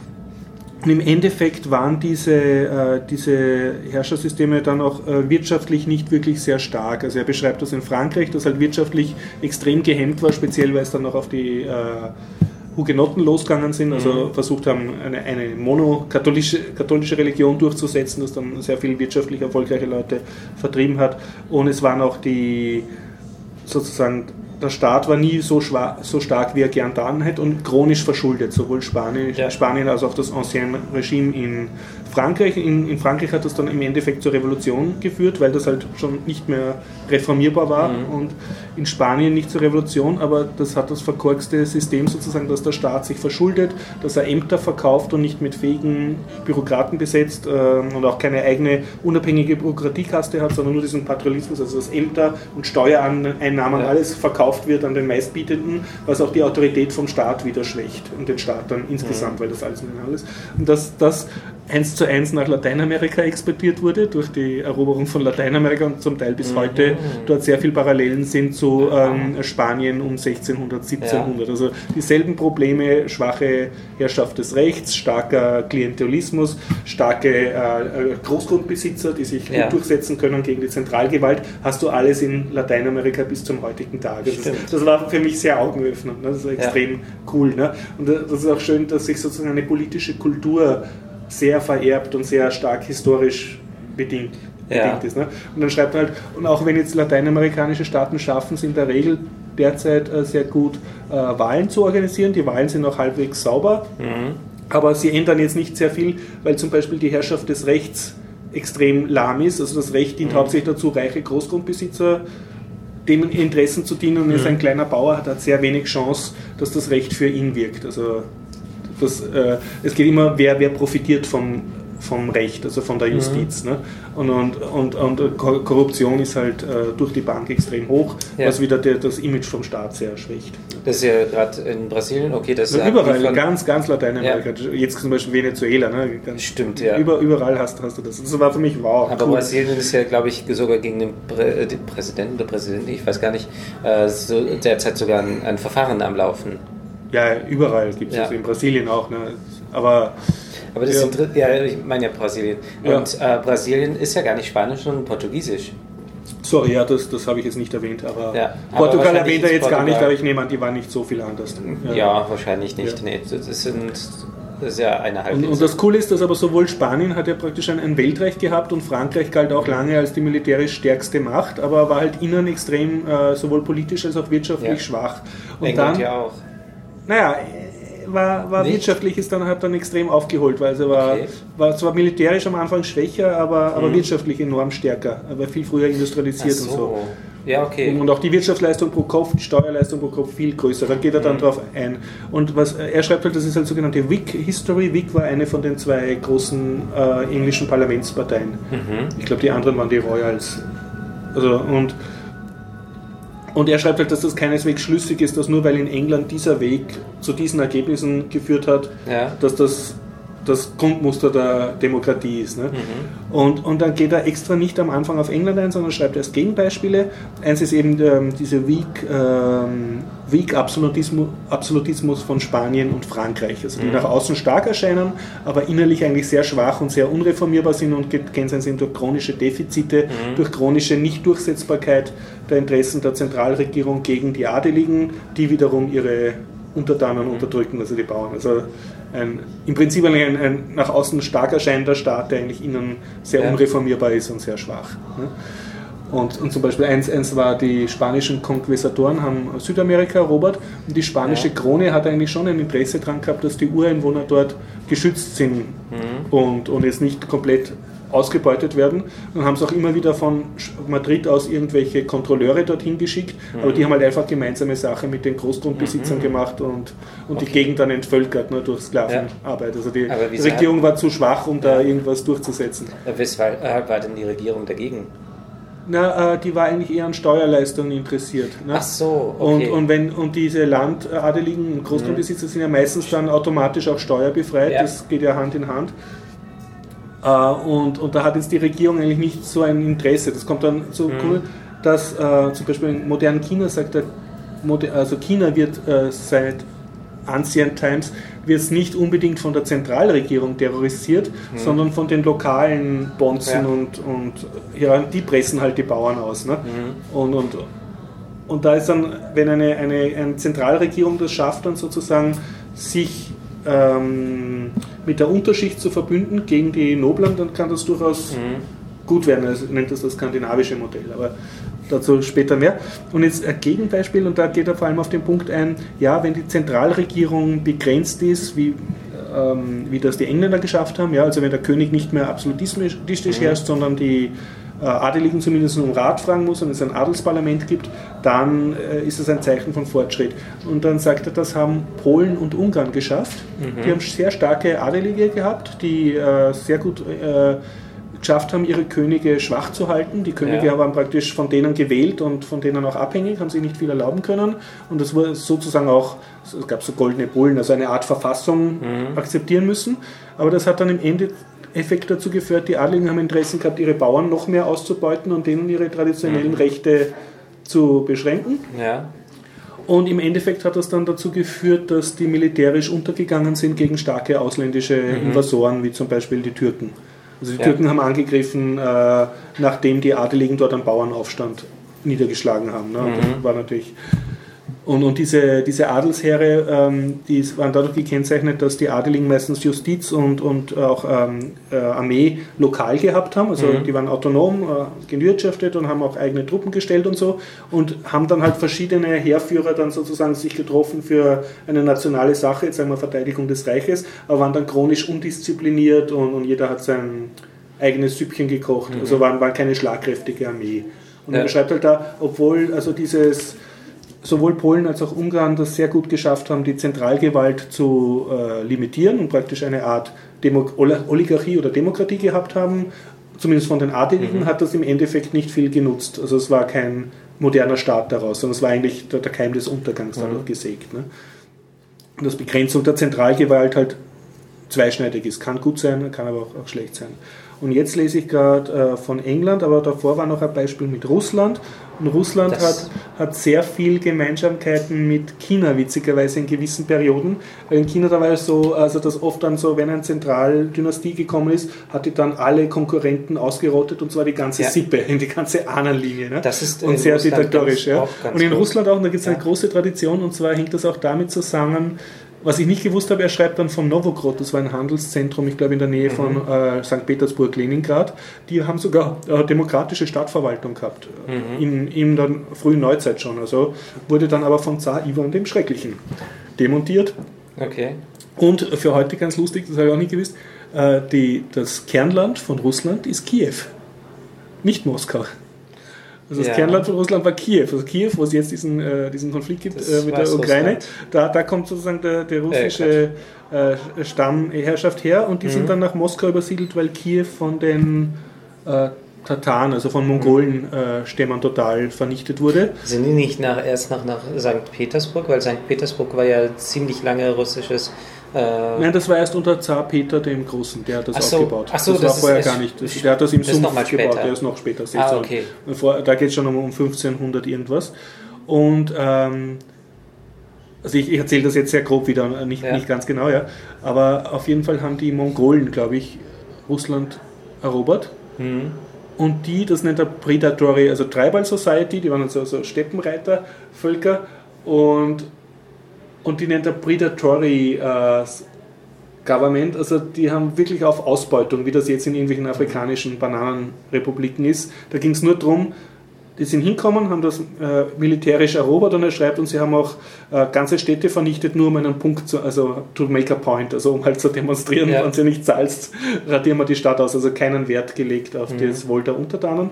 Und im Endeffekt waren diese, diese Herrschersysteme dann auch wirtschaftlich nicht wirklich sehr stark. Also er beschreibt das in Frankreich, das halt wirtschaftlich extrem gehemmt war, speziell weil es dann noch auf die Hugenotten losgegangen sind, also mhm. versucht haben, eine, eine monokatholische katholische Religion durchzusetzen, das dann sehr viele wirtschaftlich erfolgreiche Leute vertrieben hat. Und es waren auch die, sozusagen, der Staat war nie so, schwa- so stark, wie er gern getan hätte und chronisch verschuldet, sowohl Spanien, ja. Spanien als auch das Ancien Regime in Frankreich. In, in Frankreich hat das dann im Endeffekt zur Revolution geführt, weil das halt schon nicht mehr reformierbar war mhm. und in Spanien nicht zur Revolution, aber das hat das verkorkste System sozusagen, dass der Staat sich verschuldet, dass er Ämter verkauft und nicht mit fähigen Bürokraten besetzt äh, und auch keine eigene unabhängige Bürokratiekaste hat, sondern nur diesen Patriotismus, also dass Ämter und Steuereinnahmen ja. alles verkauft wird an den Meistbietenden, was auch die Autorität vom Staat wieder schwächt und den Staat dann insgesamt, mhm. weil das alles miteinander ist. Und dass das eins zu eins nach Lateinamerika exportiert wurde durch die Eroberung von Lateinamerika und zum Teil bis mhm. heute dort sehr viele Parallelen sind zu ähm, Spanien um sechzehnhundert, siebzehnhundert. Ja. Also dieselben Probleme, schwache Herrschaft des Rechts, starker Klientelismus, starke äh, Großgrundbesitzer, die sich ja. gut durchsetzen können gegen die Zentralgewalt, hast du alles in Lateinamerika bis zum heutigen Tag. Das, das war für mich sehr augenöffnend. Ne? Das ist extrem ja. cool. Ne? Und das ist auch schön, dass sich sozusagen eine politische Kultur sehr vererbt und sehr stark historisch bedingt, ja. bedingt ist. Ne? Und dann schreibt er halt, und auch wenn jetzt lateinamerikanische Staaten schaffen es in der Regel derzeit äh, sehr gut, äh, Wahlen zu organisieren, die Wahlen sind auch halbwegs sauber, mhm. aber sie ändern jetzt nicht sehr viel, weil zum Beispiel die Herrschaft des Rechts extrem lahm ist, also das Recht dient mhm. hauptsächlich dazu, reiche Großgrundbesitzer dem Interessen zu dienen und er ist ein kleiner Bauer, hat, hat sehr wenig Chance, dass das Recht für ihn wirkt. Also das, äh, es geht immer, wer, wer profitiert vom, vom Recht, also von der Justiz. Mhm. Ne? Und, und, und, und Korruption ist halt äh, durch die Bank extrem hoch, ja. was wieder der, das Image vom Staat sehr schwächt. Das ist ja gerade in Brasilien, okay, das ist ja, überall, von, ganz, ganz Lateinamerika. Ja. Jetzt zum Beispiel Venezuela. Ne? Ganz, Stimmt, ja. Über, überall hast, hast du das. Das war für mich wow. Aber cool. Brasilien ist ja, glaube ich, sogar gegen den, Prä, den Präsidenten oder Präsidentin, ich weiß gar nicht, äh, so derzeit sogar ein, ein Verfahren am Laufen. Ja, überall gibt es ja. das, in Brasilien auch. Ne? Aber, Aber das ja. sind, ja, ich meine ja Brasilien. Und ja. äh, Brasilien ist ja gar nicht Spanisch, sondern Portugiesisch. Sorry, ja, das, das habe ich jetzt nicht erwähnt, aber, ja, aber Portugal erwähnt er jetzt Portugal. gar nicht, aber ich nehme an, die waren nicht so viel anders. Ja, ja wahrscheinlich nicht. Ja. Nee, das, sind, das ist ja eine halbe und, und das Coole ist, dass aber sowohl Spanien hat ja praktisch ein, ein Weltreich gehabt und Frankreich galt auch lange als die militärisch stärkste Macht, aber war halt innen extrem, äh, sowohl politisch als auch wirtschaftlich ja. schwach. Und England dann, ja auch. Naja, war, war wirtschaftlich ist dann, hat dann extrem aufgeholt, weil sie war, okay. war zwar militärisch am Anfang schwächer, aber, aber mhm. wirtschaftlich enorm stärker, aber viel früher industrialisiert so. und so. Ja, okay. Und auch die Wirtschaftsleistung pro Kopf, die Steuerleistung pro Kopf viel größer, da geht er dann mhm. drauf ein. Und was er schreibt halt, das ist halt sogenannte W I C-History. W I C war eine von den zwei großen äh, englischen Parlamentsparteien. Mhm. Ich glaube, die anderen waren die Royals. Also, und Und er schreibt halt, dass das keineswegs schlüssig ist, dass nur weil in England dieser Weg zu diesen Ergebnissen geführt hat, ja. dass das das Grundmuster der Demokratie ist. Ne? Mhm. Und, und dann geht er extra nicht am Anfang auf England ein, sondern schreibt erst Gegenbeispiele. Eins ist eben ähm, diese Weak, ähm, Weak Absolutismus, Absolutismus von Spanien und Frankreich, also die mhm. nach außen stark erscheinen, aber innerlich eigentlich sehr schwach und sehr unreformierbar sind und gekennzeichnet sind durch chronische Defizite, mhm. durch chronische Nichtdurchsetzbarkeit der Interessen der Zentralregierung gegen die Adeligen, die wiederum ihre Untertanen mhm. unterdrücken, also die Bauern. Also ein, im Prinzip ein, ein nach außen stark erscheinender Staat, der eigentlich innen sehr ja. unreformierbar ist und sehr schwach. Ne? Und, und zum Beispiel eins, eins war, die spanischen Konquistadoren haben Südamerika erobert und die spanische ja. Krone hat eigentlich schon ein Interesse daran gehabt, dass die Ureinwohner dort geschützt sind mhm. und, und jetzt nicht komplett ausgebeutet werden. Und haben es auch immer wieder von Madrid aus irgendwelche Kontrolleure dorthin geschickt, mhm. aber die haben halt einfach gemeinsame Sache mit den Großgrundbesitzern mhm. gemacht und, und okay. die Gegend dann entvölkert, nur durch Sklavenarbeit. Ja. Also die Regierung war zu schwach, um ja. da irgendwas durchzusetzen. Weshalb war denn die Regierung dagegen? Na, äh, die war eigentlich eher an Steuerleistungen interessiert. Ne? Ach so, okay. Und, und, wenn, und diese Landadeligen und Großgrundbesitzer mhm. sind ja meistens dann automatisch auch steuerbefreit, ja. das geht ja Hand in Hand. Uh, und, und da hat jetzt die Regierung eigentlich nicht so ein Interesse. Das kommt dann so mhm. cool, dass uh, zum Beispiel in modernen China sagt er, also China wird uh, seit Ancient Times wird es nicht unbedingt von der Zentralregierung terrorisiert, mhm. sondern von den lokalen Bonzen ja. und, und ja, die pressen halt die Bauern aus. Ne? Mhm. Und, und, und da ist dann, wenn eine, eine, eine Zentralregierung das schafft, dann sozusagen sich ähm, mit der Unterschicht zu verbünden gegen die Noblen, dann kann das durchaus mhm. gut werden. Also nennt das das skandinavische Modell, aber dazu später mehr. Und jetzt ein Gegenbeispiel, und da geht er vor allem auf den Punkt ein, ja, wenn die Zentralregierung begrenzt ist, wie, ähm, wie das die Engländer geschafft haben, ja, also wenn der König nicht mehr absolutistisch mhm. herrscht, sondern die äh, Adeligen zumindest um Rat fragen muss und es ein Adelsparlament gibt, dann äh, ist es ein Zeichen von Fortschritt. Und dann sagt er, das haben Polen und Ungarn geschafft. Mhm. Die haben sehr starke Adelige gehabt, die äh, sehr gut äh, geschafft haben, ihre Könige schwach zu halten. Die Könige ja. waren praktisch von denen gewählt und von denen auch abhängig, haben sich nicht viel erlauben können. Und das war sozusagen auch, es gab so goldene Bullen, also eine Art Verfassung mhm. akzeptieren müssen. Aber das hat dann im Endeffekt dazu geführt, die Adligen haben Interessen gehabt, ihre Bauern noch mehr auszubeuten und denen ihre traditionellen mhm. Rechte zu beschränken. Ja. Und im Endeffekt hat das dann dazu geführt, dass die militärisch untergegangen sind gegen starke ausländische mhm. Invasoren, wie zum Beispiel die Türken. Also die ja. Türken haben angegriffen, äh, nachdem die Adeligen dort einen Bauernaufstand niedergeschlagen haben. Ne? Und, mhm. war natürlich und, und diese, diese Adelsheere, ähm, die waren dadurch gekennzeichnet, dass die Adeligen meistens Justiz und, und auch ähm, äh, Armee lokal gehabt haben. Also mhm. die waren autonom, äh, gewirtschaftet und haben auch eigene Truppen gestellt und so. Und haben dann halt verschiedene Heerführer dann sozusagen sich getroffen für eine nationale Sache, jetzt sagen wir Verteidigung des Reiches, aber waren dann chronisch undiszipliniert und, und jeder hat sein eigenes Süppchen gekocht. Mhm. Also waren, waren keine schlagkräftige Armee. Und ja. er beschreibt halt da, obwohl also dieses sowohl Polen als auch Ungarn das sehr gut geschafft haben, die Zentralgewalt zu äh, limitieren und praktisch eine Art Demo- Oligarchie oder Demokratie gehabt haben, zumindest von den Adeligen, mhm. hat das im Endeffekt nicht viel genutzt. Also es war kein moderner Staat daraus, sondern es war eigentlich der, der Keim des Untergangs dadurch mhm. gesägt. Ne? Und dass Begrenzung der Zentralgewalt halt zweischneidig ist. Kann gut sein, kann aber auch, auch schlecht sein. Und jetzt lese ich gerade äh, von England, aber davor war noch ein Beispiel mit Russland. Und Russland hat, hat sehr viel Gemeinsamkeiten mit China, witzigerweise in gewissen Perioden. Weil in China da war es so, also dass oft dann so, wenn eine Zentraldynastie gekommen ist, hat die dann alle Konkurrenten ausgerottet und zwar die ganze ja. Sippe, in die ganze Ahnenlinie. Ne? Das ist und sehr Russland diktatorisch. Ja. Und in gut. Russland auch, und da gibt es ja. eine große Tradition, und zwar hängt das auch damit zusammen, was ich nicht gewusst habe, er schreibt dann von Novogrod, das war ein Handelszentrum, ich glaube in der Nähe mhm. von äh, Sankt Petersburg, Leningrad. Die haben sogar äh, demokratische Stadtverwaltung gehabt, mhm. in, in der frühen Neuzeit schon. Also wurde dann aber vom Zar Iwan dem Schrecklichen demontiert. Okay. Und für heute ganz lustig, das habe ich auch nicht gewusst, äh, die, das Kernland von Russland ist Kiew, nicht Moskau. Also das ja. Kernland von Russland war Kiew. Also Kiew, wo es jetzt diesen, äh, diesen Konflikt gibt äh, mit der Ukraine, da, da kommt sozusagen der, der russische äh, Stammherrschaft her und die mhm. sind dann nach Moskau übersiedelt, weil Kiew von den äh, Tataren, also von Mongolen äh, Stämmen total vernichtet wurde. Sind die nicht nach, erst nach, nach Sankt Petersburg? Weil Sankt Petersburg war ja ziemlich lange russisches... Äh Nein, das war erst unter Zar Peter dem Großen, der hat das so, aufgebaut. Ach so, das, das war vorher ist, gar nicht. Das, der hat das im das Sumpf gebaut, der ist ist noch später. Ah, okay. Da geht es schon um fünfzehnhundert irgendwas. Und ähm, also ich, ich erzähle das jetzt sehr grob wieder, nicht, ja. nicht ganz genau, ja. Aber auf jeden Fall haben die Mongolen, glaube ich, Russland erobert. Mhm. Und die, das nennt er Predatory, also Tribal Society, die waren also so Steppenreitervölker und Und die nennt er Predatory äh, Government, also die haben wirklich auf Ausbeutung, wie das jetzt in irgendwelchen afrikanischen Bananenrepubliken ist. Da ging es nur darum, die sind hinkommen, haben das äh, militärisch erobert und er schreibt, und sie haben auch äh, ganze Städte vernichtet, nur um einen Punkt zu, also to make a point, also um halt zu demonstrieren, ja. wenn sie nicht zahlst, radieren wir die Stadt aus, also keinen Wert gelegt auf mhm. das Wohl der Untertanen.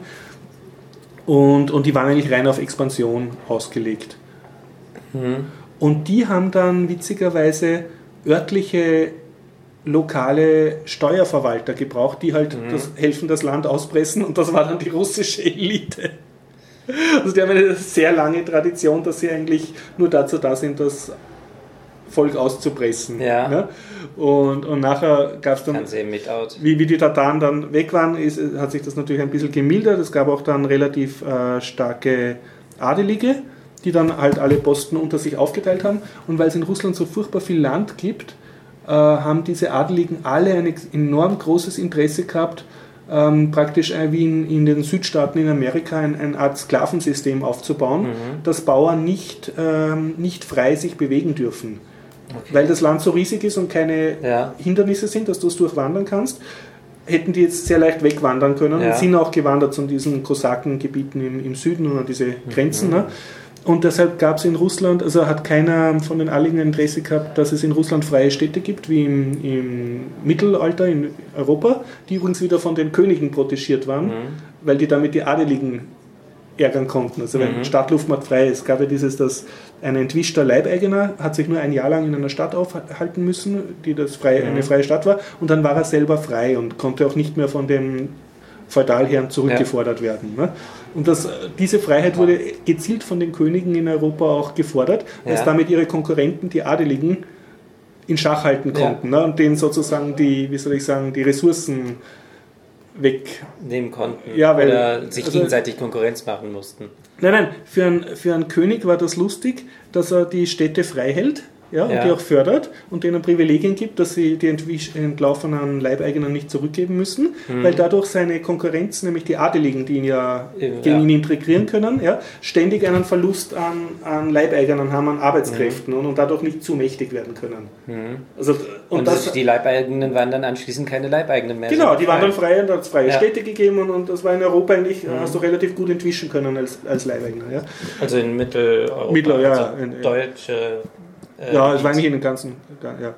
Und, und die waren eigentlich rein auf Expansion ausgelegt. Mhm. Und die haben dann witzigerweise örtliche, lokale Steuerverwalter gebraucht, die halt mhm. das, helfen, das Land auspressen, und das war dann die russische Elite. Also die haben eine sehr lange Tradition, dass sie eigentlich nur dazu da sind, das Volk auszupressen. Ja. Ne? Und, und nachher gab es dann, wie, wie die Tataren dann weg waren, ist, hat sich das natürlich ein bisschen gemildert. Es gab auch dann relativ äh, starke Adelige, die dann halt alle Posten unter sich aufgeteilt haben. Und weil es in Russland so furchtbar viel Land gibt, äh, haben diese Adeligen alle ein enorm großes Interesse gehabt, ähm, praktisch äh, wie in, in den Südstaaten in Amerika ein, eine Art Sklavensystem aufzubauen, mhm. dass Bauern nicht, ähm, nicht frei sich bewegen dürfen. Okay. Weil das Land so riesig ist und keine ja. Hindernisse sind, dass du es durchwandern kannst, hätten die jetzt sehr leicht wegwandern können ja. und sind auch gewandert zu diesen Kosakengebieten im, im Süden und an diese Grenzen. Mhm. Ne? Und deshalb gab es in Russland, also hat keiner von den Adligen Interesse gehabt, dass es in Russland freie Städte gibt, wie im, im Mittelalter in Europa, die übrigens wieder von den Königen protegiert waren, mhm. weil die damit die Adeligen ärgern konnten. Also wenn mhm. Stadtluftmacht frei ist, gab ja dieses, dass ein entwischter Leibeigener hat sich nur ein Jahr lang in einer Stadt aufhalten müssen, die das frei, mhm. eine freie Stadt war, und dann war er selber frei und konnte auch nicht mehr von dem Feudalherren zurückgefordert ja. werden. Ne? Und das, diese Freiheit wurde gezielt von den Königen in Europa auch gefordert, weil ja. damit ihre Konkurrenten, die Adeligen, in Schach halten konnten ja. ne? und denen sozusagen die, wie soll ich sagen, die Ressourcen wegnehmen konnten ja, weil, oder sich also, gegenseitig Konkurrenz machen mussten. Nein, nein, für einen, für einen König war das lustig, dass er die Städte frei hält. Ja, und ja. die auch fördert und denen Privilegien gibt, dass sie die entlaufenen Leibeigenen nicht zurückgeben müssen, mhm. weil dadurch seine Konkurrenz, nämlich die Adeligen, die ihn ja, ja. gegen ihn integrieren können, ja, ständig einen Verlust an, an Leibeigenern haben, an Arbeitskräften mhm. und, und dadurch nicht zu mächtig werden können. Mhm. Also, und und das, die Leibeigenen waren dann anschließend keine Leibeigenen mehr. Genau, die waren dann frei und hat es freie ja. Städte gegeben und, und das war in Europa eigentlich, mhm. hast du relativ gut entwischen können als, als Leibeigener. Ja. Also in Mitteleuropa, Mittel, ja, also in, deutsche... Ja, es war eigentlich in den ganzen, ja.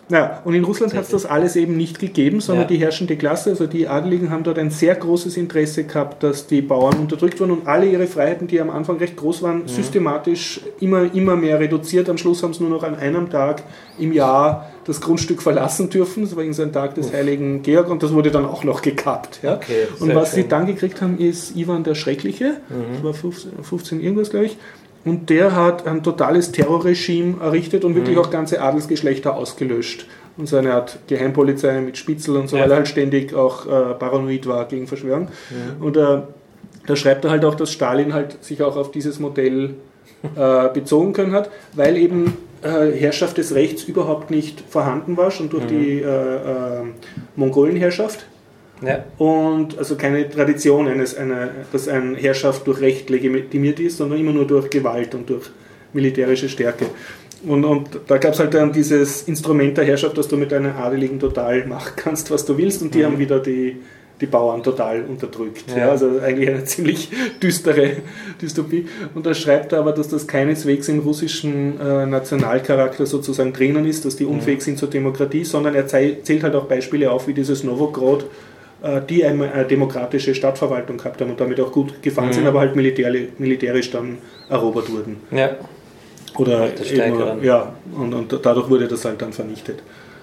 Naja, und in Russland hat es das alles eben nicht gegeben, sondern Ja. die herrschende Klasse, also die Adeligen, haben dort ein sehr großes Interesse gehabt, dass die Bauern unterdrückt wurden und alle ihre Freiheiten, die am Anfang recht groß waren, Mhm. systematisch immer, immer mehr reduziert. Am Schluss haben sie nur noch an einem Tag im Jahr das Grundstück verlassen dürfen. Das war irgend so ein Tag des heiligen Georg und das wurde dann auch noch gekappt. Ja? Okay, und sehr was sie schön. dann gekriegt haben, ist Iwan der Schreckliche. Mhm. Das war fünfzehn, fünfzehn irgendwas, glaube ich. Und der hat ein totales Terrorregime errichtet und wirklich Mhm. auch ganze Adelsgeschlechter ausgelöscht. Und so eine Art Geheimpolizei mit Spitzel und so, Ja. weil er halt ständig auch äh, paranoid war gegen Verschwörung. Und äh, da schreibt er halt auch, dass Stalin halt sich auch auf dieses Modell äh, bezogen können hat, weil eben äh, Herrschaft des Rechts überhaupt nicht vorhanden war, schon durch Mhm. die äh, äh, Mongolenherrschaft. Ja. Und also keine Tradition, eines, eine, dass eine Herrschaft durch Recht legitimiert ist, sondern immer nur durch Gewalt und durch militärische Stärke. Und, und da gab es halt dann dieses Instrument der Herrschaft, dass du mit deinen Adeligen total machen kannst, was du willst, und die Mhm. haben wieder die, die Bauern total unterdrückt. Ja. Ja, also eigentlich eine ziemlich düstere Dystopie. Und da schreibt er aber, dass das keineswegs im russischen äh, Nationalcharakter sozusagen drinnen ist, dass die unfähig sind zur Demokratie, sondern er zei- zählt halt auch Beispiele auf, wie dieses Novgorod, äh, die eine, eine demokratische Stadtverwaltung gehabt haben und damit auch gut gefahren Mhm. sind, aber halt militär, militärisch dann erobert wurden. Ja. Oder Das eben, Stärkeren. ja, und, und dadurch wurde das halt dann vernichtet.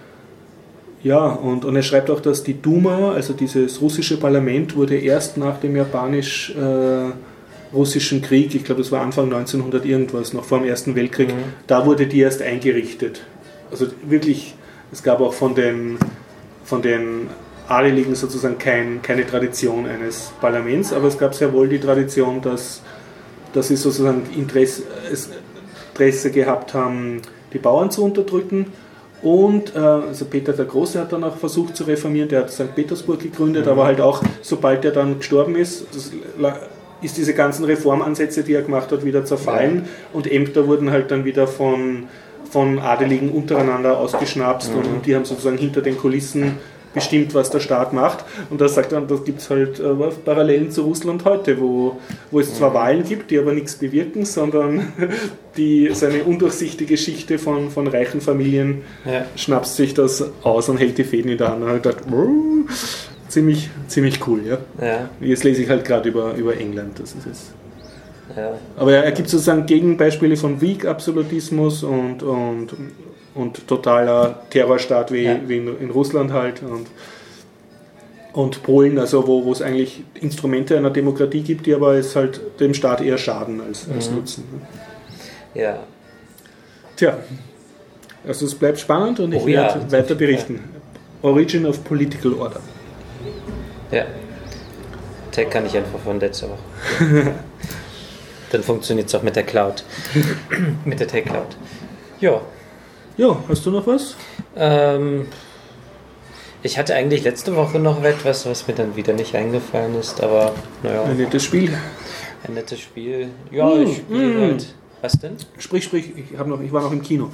Ja, und, und er schreibt auch, dass die Duma, also dieses russische Parlament, wurde erst nach dem japanisch-russischen Krieg, ich glaube das war Anfang neunzehnhundert irgendwas, noch vor dem Ersten Weltkrieg, Mhm. da wurde die erst eingerichtet. Also wirklich, es gab auch von den, von den Adeligen sozusagen kein, keine Tradition eines Parlaments, aber es gab sehr wohl die Tradition, dass, dass sie sozusagen Interesse, es, Interesse gehabt haben, die Bauern zu unterdrücken. Und äh, also Peter der Große hat dann auch versucht zu reformieren, der hat Sankt Petersburg gegründet, Mhm. aber halt auch, sobald er dann gestorben ist, das, ist diese ganzen Reformansätze, die er gemacht hat, wieder zerfallen. Ja. Und Ämter wurden halt dann wieder von, von Adeligen untereinander ausgeschnapst, Mhm. und, und die haben sozusagen hinter den Kulissen bestimmt, was der Staat macht. Und das sagt dann, das gibt es halt äh, Parallelen zu Russland heute, wo, wo es zwar Mhm. Wahlen gibt, die aber nichts bewirken, sondern die so eine undurchsichtige Geschichte von, von reichen Familien Ja. schnapst sich das aus und hält die Fäden in der Hand. Und ich dachte, wow, ziemlich, ziemlich cool, ja. Ja. Jetzt lese ich halt gerade über, über England, das ist es. Ja. Aber er gibt sozusagen Gegenbeispiele von Weak-Absolutismus und, und, und totaler Terrorstaat wie, Ja. wie in, in Russland halt, und, und Polen, also wo, wo es eigentlich Instrumente einer Demokratie gibt, die aber es halt dem Staat eher schaden als, als Mhm. nutzen. Ja. Tja, also es bleibt spannend und ich Oh ja. werde weiter berichten. Origin of Political Order. Ja. Tag kann ich einfach von letzter Woche. Dann funktioniert es auch mit der Cloud. Mit der Tag Cloud. Ja. Ja, hast du noch was? Ähm, ich hatte eigentlich letzte Woche noch etwas, was mir dann wieder nicht eingefallen ist, aber naja, Ein nettes Spiel. ein nettes Spiel. Ja, Mm, ich spiele mm. halt. Was denn? Sprich, sprich, ich, hab noch, ich war noch im Kino.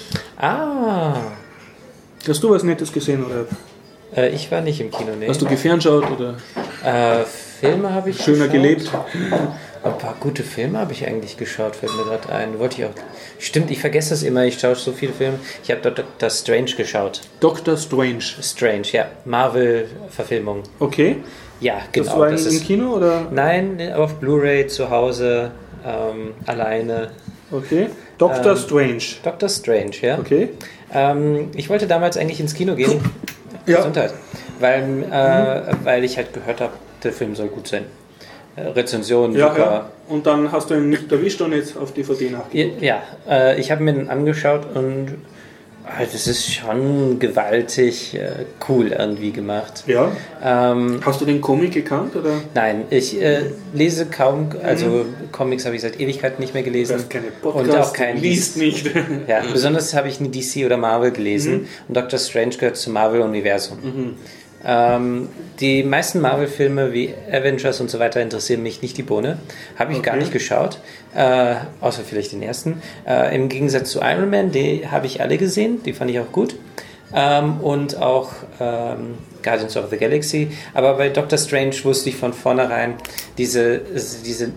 Ah, Hast du was Nettes gesehen oder äh, ich war nicht im Kino, nee. hast du gefernschau oder Äh, Filme habe ich schöner geschaut. gelebt? Ein paar gute Filme habe ich eigentlich geschaut, fällt mir gerade ein. Wollte ich auch. Stimmt, ich vergesse es immer, ich schaue so viele Filme. Ich habe Doctor Strange geschaut. Doctor Strange. Strange, ja. Marvel-Verfilmung. Okay. Ja, genau. Das war in, das im ist, Kino oder? nein, auf Blu-ray zu Hause, ähm, alleine. Okay. Doctor Ähm, Strange. Doctor Strange, ja. Okay. Ähm, ich wollte damals eigentlich ins Kino gehen. Ja. Gesundheit. Weil, äh, weil ich halt gehört habe, der Film soll gut sein. Äh, Rezension, Ja, super. ja. Und dann hast du ihn nicht erwischt und jetzt auf D V D Ja, nachgeguckt. ja äh, ich habe mir den angeschaut und äh, das ist schon gewaltig äh, cool irgendwie gemacht. Ja. Ähm, Hast du den Comic gekannt oder? nein, ich äh, lese kaum, also Comics habe ich seit Ewigkeiten nicht mehr Du gelesen. hast keine Und Podcasts, auch kein du liest nicht. Ja, besonders habe ich nie D C oder Marvel gelesen und Doctor Strange gehört zum Marvel-Universum. Mhm. Ähm, die meisten Marvel-Filme wie Avengers und so weiter interessieren mich nicht die Bohne. Habe ich Okay. gar nicht geschaut, äh, außer vielleicht den ersten. Äh, Im Gegensatz zu Iron Man, die habe ich alle gesehen, die fand ich auch gut. Ähm, und auch ähm, Guardians of the Galaxy. Aber bei Doctor Strange wusste ich von vornherein, diese, diese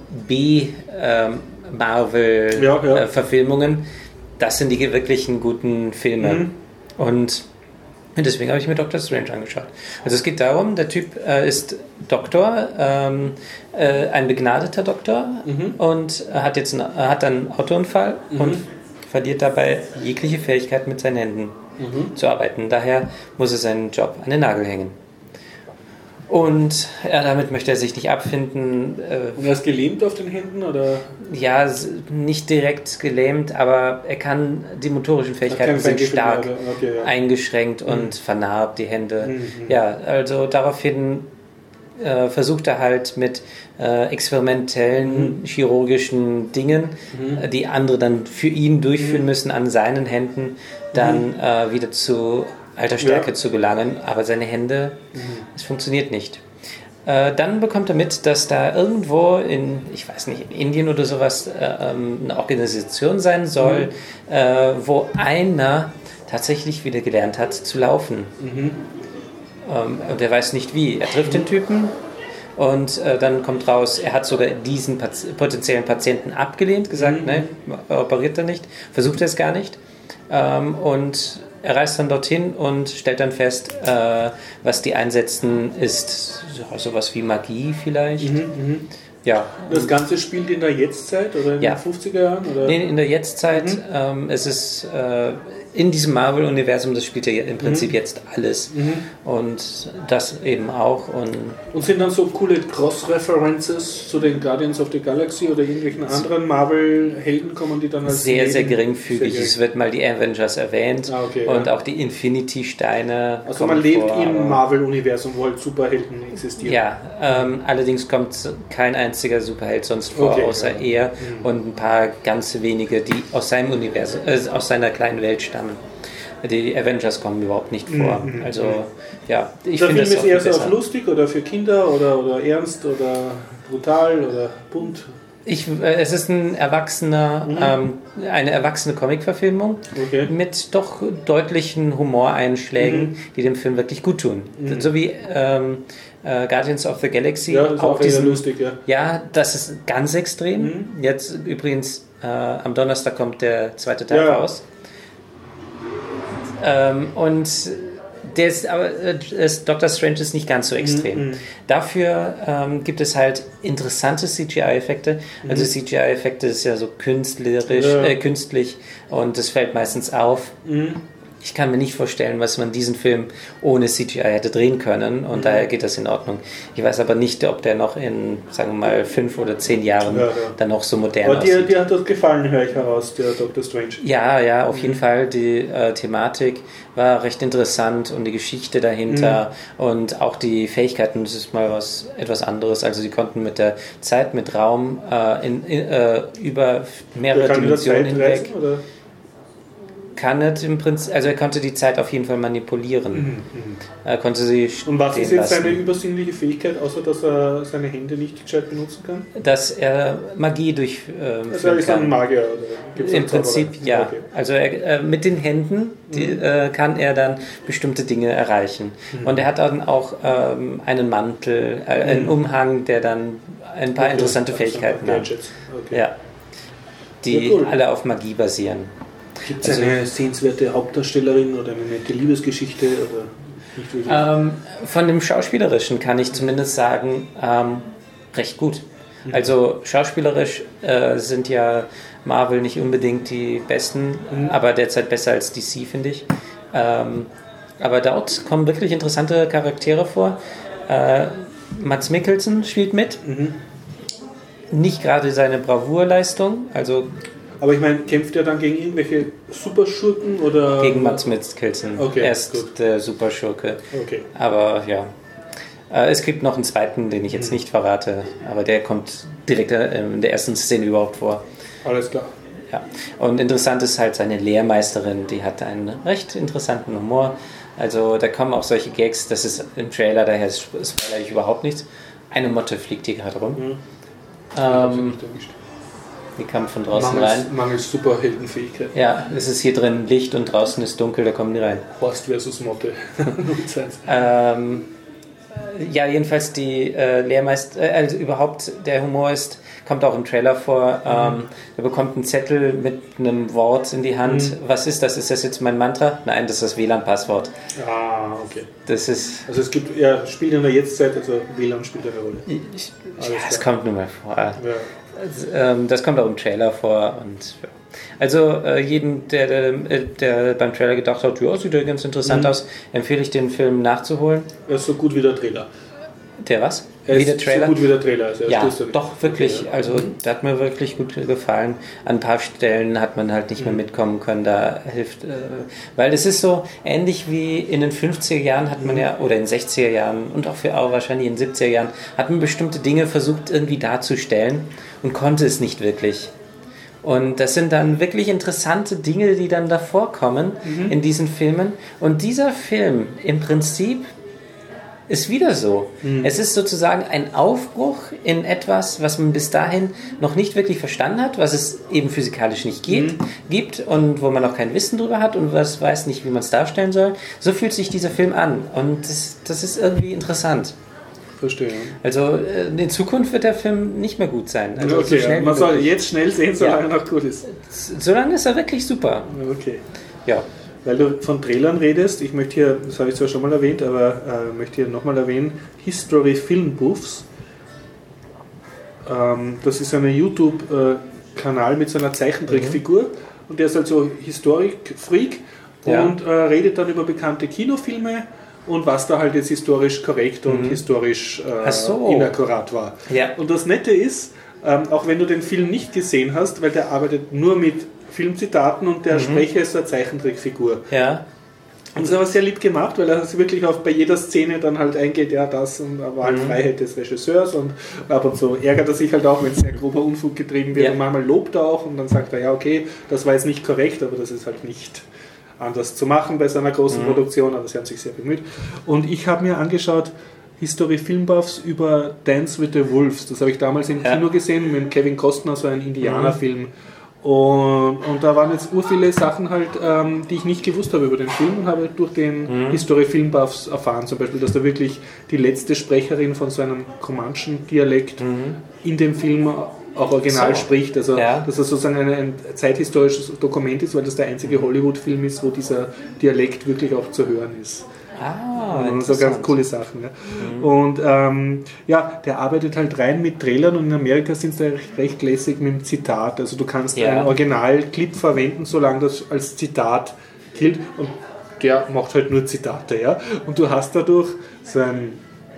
Ja, ja. B-Marvel-Verfilmungen, das sind die wirklichen guten Filme. Mhm. Und deswegen habe ich mir Doctor Strange angeschaut. Also es geht darum, der Typ äh, ist Doktor, ähm, äh, ein begnadeter Doktor Mhm. und hat jetzt einen, hat einen Autounfall Mhm. und verliert dabei jegliche Fähigkeit mit seinen Händen Mhm. zu arbeiten. Daher muss er seinen Job an den Nagel hängen. Und ja, damit möchte er sich nicht abfinden. Äh, Und er ist gelähmt auf den Händen, oder? ja, s- nicht direkt gelähmt, aber er kann, die motorischen Fähigkeiten kein sind Feingefühl stark mehr, oder? Okay, ja. eingeschränkt und vernarbt, die Hände. Mhm. Ja, also daraufhin äh, versucht er halt mit äh, experimentellen chirurgischen Dingen, Mhm. äh, die andere dann für ihn durchführen müssen, an seinen Händen dann äh, wieder zu alter Stärke Ja. zu gelangen. Aber seine Hände, es funktioniert nicht. Äh, dann bekommt er mit, dass da irgendwo in, ich weiß nicht, in Indien oder sowas äh, ähm, eine Organisation sein soll, äh, wo einer tatsächlich wieder gelernt hat zu laufen. Mhm. Ähm, und er weiß nicht wie. Er trifft den Typen und äh, dann kommt raus, er hat sogar diesen Paz- potenziellen Patienten abgelehnt, gesagt, Mhm. ne, operiert er nicht, versucht er es gar nicht. Ähm, und er reist dann dorthin und stellt dann fest, äh, was die einsetzen, ist so- sowas wie Magie vielleicht. Mhm. Mhm. Ja, Das Ganze spielt in der Jetztzeit oder in Ja. den fünfziger Jahren? Oder? nee, in der Jetztzeit, Mhm. ähm, es ist äh, in diesem Marvel-Universum, das spielt ja im Prinzip Mhm. jetzt alles. Mhm. Und das eben auch. Und Und sind dann so coole Cross-References zu den Guardians of the Galaxy oder irgendwelchen anderen Marvel-Helden kommen, die dann als sehr, sehr Neben- geringfügig. Sehr Es wird mal die Avengers erwähnt Ah, okay, und ja. auch die Infinity-Steine. Also kommen man lebt vor, im aber- Marvel-Universum, wo halt Superhelden existieren. Ja, ähm, allerdings kommt kein einziger Superheld sonst vor, Okay, außer ja. er Mhm. und ein paar ganz wenige, die aus seinem Universum, äh, aus seiner kleinen Welt stammen. Die Avengers kommen überhaupt nicht vor. Mhm, mhm, Also, mhm. ja, ich Der finde Film das ist auch eher so besser. auf lustig oder für Kinder oder, oder ernst oder brutal oder bunt. Ich, äh, es ist ein erwachsener, Mhm. ähm, eine erwachsene Comic-Verfilmung Okay. mit doch deutlichen Humoreinschlägen, Mhm. die dem Film wirklich gut tun. Mhm. So wie ähm, äh, Guardians of the Galaxy. Ja, ist auch eher diesen, lustig, ja. ja, das ist ganz extrem. Mhm. Jetzt übrigens äh, am Donnerstag kommt der zweite Teil Ja. raus. Ähm, und der ist, aber äh, ist, Doctor Strange ist nicht ganz so extrem. Mhm. Dafür ähm, gibt es halt interessante C G I-Effekte. Also C G I-Effekte ist ja so künstlerisch, Ja. äh, künstlich und das fällt meistens auf. Mhm. Ich kann mir nicht vorstellen, was man diesen Film ohne C G I hätte drehen können und Mhm. daher geht das in Ordnung. Ich weiß aber nicht, ob der noch in, sagen wir mal, fünf oder zehn Jahren Ja, ja. dann noch so modern Aber dir, aussieht. dir hat das gefallen, höre ich heraus, der Doctor Strange. Ja, ja, auf Mhm. jeden Fall. Die äh, Thematik war recht interessant und die Geschichte dahinter Mhm. und auch die Fähigkeiten, das ist mal was etwas anderes. Also sie konnten mit der Zeit, mit Raum äh, in, in, äh, über mehrere Der kann in der Dimensionen Zeit hinweg. reisen, oder? Kann es im Prinzip, also er konnte die Zeit auf jeden Fall manipulieren. Mhm. Er konnte sie Und was stehen ist jetzt seine lassen. übersinnliche Fähigkeit, außer dass er seine Hände nicht gescheit benutzen kann? Dass er Magie durchführen Also er ist ein kann. Magier, oder? Gibt's Im einen Zauberer? Prinzip ja. Okay. Also er, äh, mit den Händen die, äh, kann er dann bestimmte Dinge erreichen. Mhm. Und er hat dann auch ähm, einen Mantel, äh, einen Mhm. Umhang, der dann ein paar Okay, interessante also Fähigkeiten hat. Gadgets. Okay. Ja. Die Ja, cool. alle auf Magie basieren. Gibt es Also- eine sehenswerte Hauptdarstellerin oder eine nette Liebesgeschichte? Oder nicht wirklich? Ähm, von dem Schauspielerischen kann ich zumindest sagen, ähm, recht gut. Mhm. Also schauspielerisch äh, sind ja Marvel nicht unbedingt die besten, Mhm. aber derzeit besser als D C, finde ich. Ähm, aber dort kommen wirklich interessante Charaktere vor. Äh, Mads Mikkelsen spielt mit. Mhm. Nicht gerade seine Bravourleistung, also Aber ich meine, kämpft er dann gegen irgendwelche Superschurken oder? gegen Mads Mikkelsen. Okay, er ist gut. der Superschurke. Okay. Aber ja. Äh, Es gibt noch einen zweiten, den ich jetzt Mhm. nicht verrate, aber der kommt direkt äh, in der ersten Szene überhaupt vor. Alles klar. Ja. Und interessant ist halt seine Lehrmeisterin, die hat einen recht interessanten Humor. Also da kommen auch solche Gags, das ist im Trailer, daher spoilere ich überhaupt nichts. Eine Motte fliegt hier gerade rum. Mhm. Ähm, die kam von draußen Mangels, rein. mangels Superheldenfähigkeit. Ja, es ist hier drin Licht und draußen ist dunkel, da kommen die rein. Horst versus Motte. null eins. Ähm, ja, jedenfalls die äh, Lehrmeister, äh, also überhaupt der Humor ist, kommt auch im Trailer vor. Mhm. Ähm, er bekommt einen Zettel mit einem Wort in die Hand. Mhm. Was ist das? Ist das jetzt mein Mantra? Nein, das ist das W L A N-Passwort. Ah, okay. Das ist. Also es gibt, ja, spielt in der Jetztzeit, also W L A N spielt eine Rolle. Ich, ja, es kommt nur mal vor. Ja. Also, ähm, das kommt auch im Trailer vor und ja. Also äh, jeden, der, der, der beim Trailer gedacht hat, ja, sieht ja ganz interessant mhm. aus, empfehle ich den Film nachzuholen. Er ist so gut wie der Trailer. Der was? Er wie der Trailer? So gut wie der Trailer. Also ja, doch, wirklich. Okay, ja. Also, der hat mir wirklich gut gefallen. An ein paar Stellen hat man halt nicht mhm. mehr mitkommen können. Da hilft, äh, weil es ist so ähnlich wie in den fünfziger Jahren hat man ja, oder in den sechziger Jahren und auch, für, auch wahrscheinlich in den siebziger Jahren, hat man bestimmte Dinge versucht irgendwie darzustellen und konnte es nicht wirklich. Und das sind dann wirklich interessante Dinge, die dann davor kommen mhm. in diesen Filmen. Und dieser Film im Prinzip ist wieder so. Mhm. Es ist sozusagen ein Aufbruch in etwas, was man bis dahin noch nicht wirklich verstanden hat, was es eben physikalisch nicht geht, mhm. gibt und wo man noch kein Wissen drüber hat und was weiß nicht, wie man es darstellen soll. So fühlt sich dieser Film an. Und das, das ist irgendwie interessant. Verstehe. Also in Zukunft wird der Film nicht mehr gut sein. Also okay, so schnell man soll jetzt schnell sehen, solange ja. er noch gut ist. Solange ist er wirklich super. Okay. Ja. Weil du von Trailern redest, ich möchte hier, das habe ich zwar schon mal erwähnt, aber äh, möchte hier nochmal erwähnen, History Film Buffs. Ähm, das ist ein YouTube-Kanal mit so einer Zeichentrickfigur mhm. und der ist halt so Historik-Freak ja. und äh, redet dann über bekannte Kinofilme und was da halt jetzt historisch korrekt und mhm. historisch äh, so. inakkurat war. Ja. Und das Nette ist, ähm, auch wenn du den Film nicht gesehen hast, weil der arbeitet nur mit Filmzitaten und der mhm. Sprecher ist so eine Zeichentrickfigur. Ja. Und das ist aber sehr lieb gemacht, weil er wirklich auf bei jeder Szene dann halt eingeht, ja das und war halt mhm. Freiheit des Regisseurs und ab und zu ärgert er sich halt auch, wenn sehr grober Unfug getrieben wird ja. und manchmal lobt er auch und dann sagt er, ja okay, das war jetzt nicht korrekt, aber das ist halt nicht anders zu machen bei so einer großen mhm. Produktion, aber sie haben sich sehr bemüht. Und ich habe mir angeschaut, History Film Buffs über Dance with the Wolves, das habe ich damals im ja. Kino gesehen, mit Kevin Costner, so ein Indianerfilm. Mhm. Und, und da waren jetzt ur viele Sachen halt, ähm, die ich nicht gewusst habe über den Film und habe durch den mhm. History Film Buffs erfahren, zum Beispiel, dass da wirklich die letzte Sprecherin von so einem Comanchen Dialekt mhm. in dem Film auch original so. spricht, also ja. dass das sozusagen ein, ein zeithistorisches Dokument ist, weil das der einzige Hollywood-Film ist, wo dieser Dialekt wirklich auch zu hören ist. Ah, und so ganz coole Sachen. Ja. Mhm. Und ähm, ja, der arbeitet halt rein mit Trailern und in Amerika sind sie recht, recht lässig mit dem Zitat. Also du kannst ja. einen Originalclip verwenden, solange das als Zitat gilt und der macht halt nur Zitate. Ja. Und du hast dadurch so ein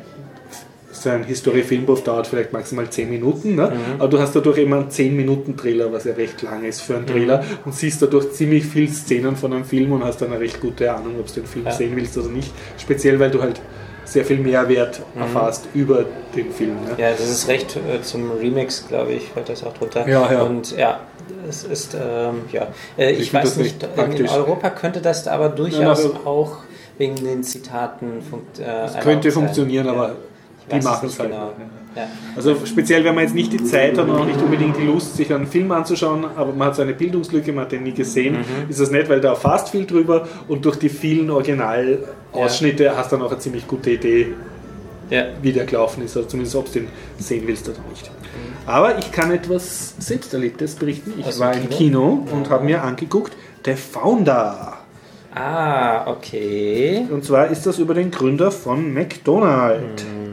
so ein History-Filmbuff dauert vielleicht maximal zehn Minuten, ne? Mhm. aber du hast dadurch immer einen zehn Minuten Trailer, was ja recht lang ist für einen Trailer mhm. und siehst dadurch ziemlich viele Szenen von einem Film und hast dann eine recht gute Ahnung, ob du den Film ja. sehen willst oder nicht. Speziell, weil du halt sehr viel Mehrwert mhm. erfährst über den Film. Ne? Ja, das ist recht äh, zum Remix, glaube ich, fällt das auch drunter. Ja, ja. Und ja, es ist, ähm, ja, äh, ich, ich weiß nicht, in, in Europa könnte das aber durchaus ja, aber auch wegen den Zitaten funktionieren. Es könnte funktionieren, ja. aber die machen es halt. Genau. Ja. Also speziell, wenn man jetzt nicht die Zeit hat und auch nicht unbedingt die Lust, sich einen Film anzuschauen, aber man hat so eine Bildungslücke, man hat den nie gesehen, mhm. ist das nett, weil da erfasst viel drüber und durch die vielen Originalausschnitte ja. hast du dann auch eine ziemlich gute Idee, ja. wie der gelaufen ist, oder zumindest ob du den sehen willst oder nicht. Mhm. Aber ich kann etwas Selbsterlebtes berichten. Ich also war im Kino, Kino und habe mir angeguckt, The Founder. Ah, okay. Und zwar ist das über den Gründer von McDonald's. Mhm.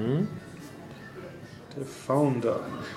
Der Founder.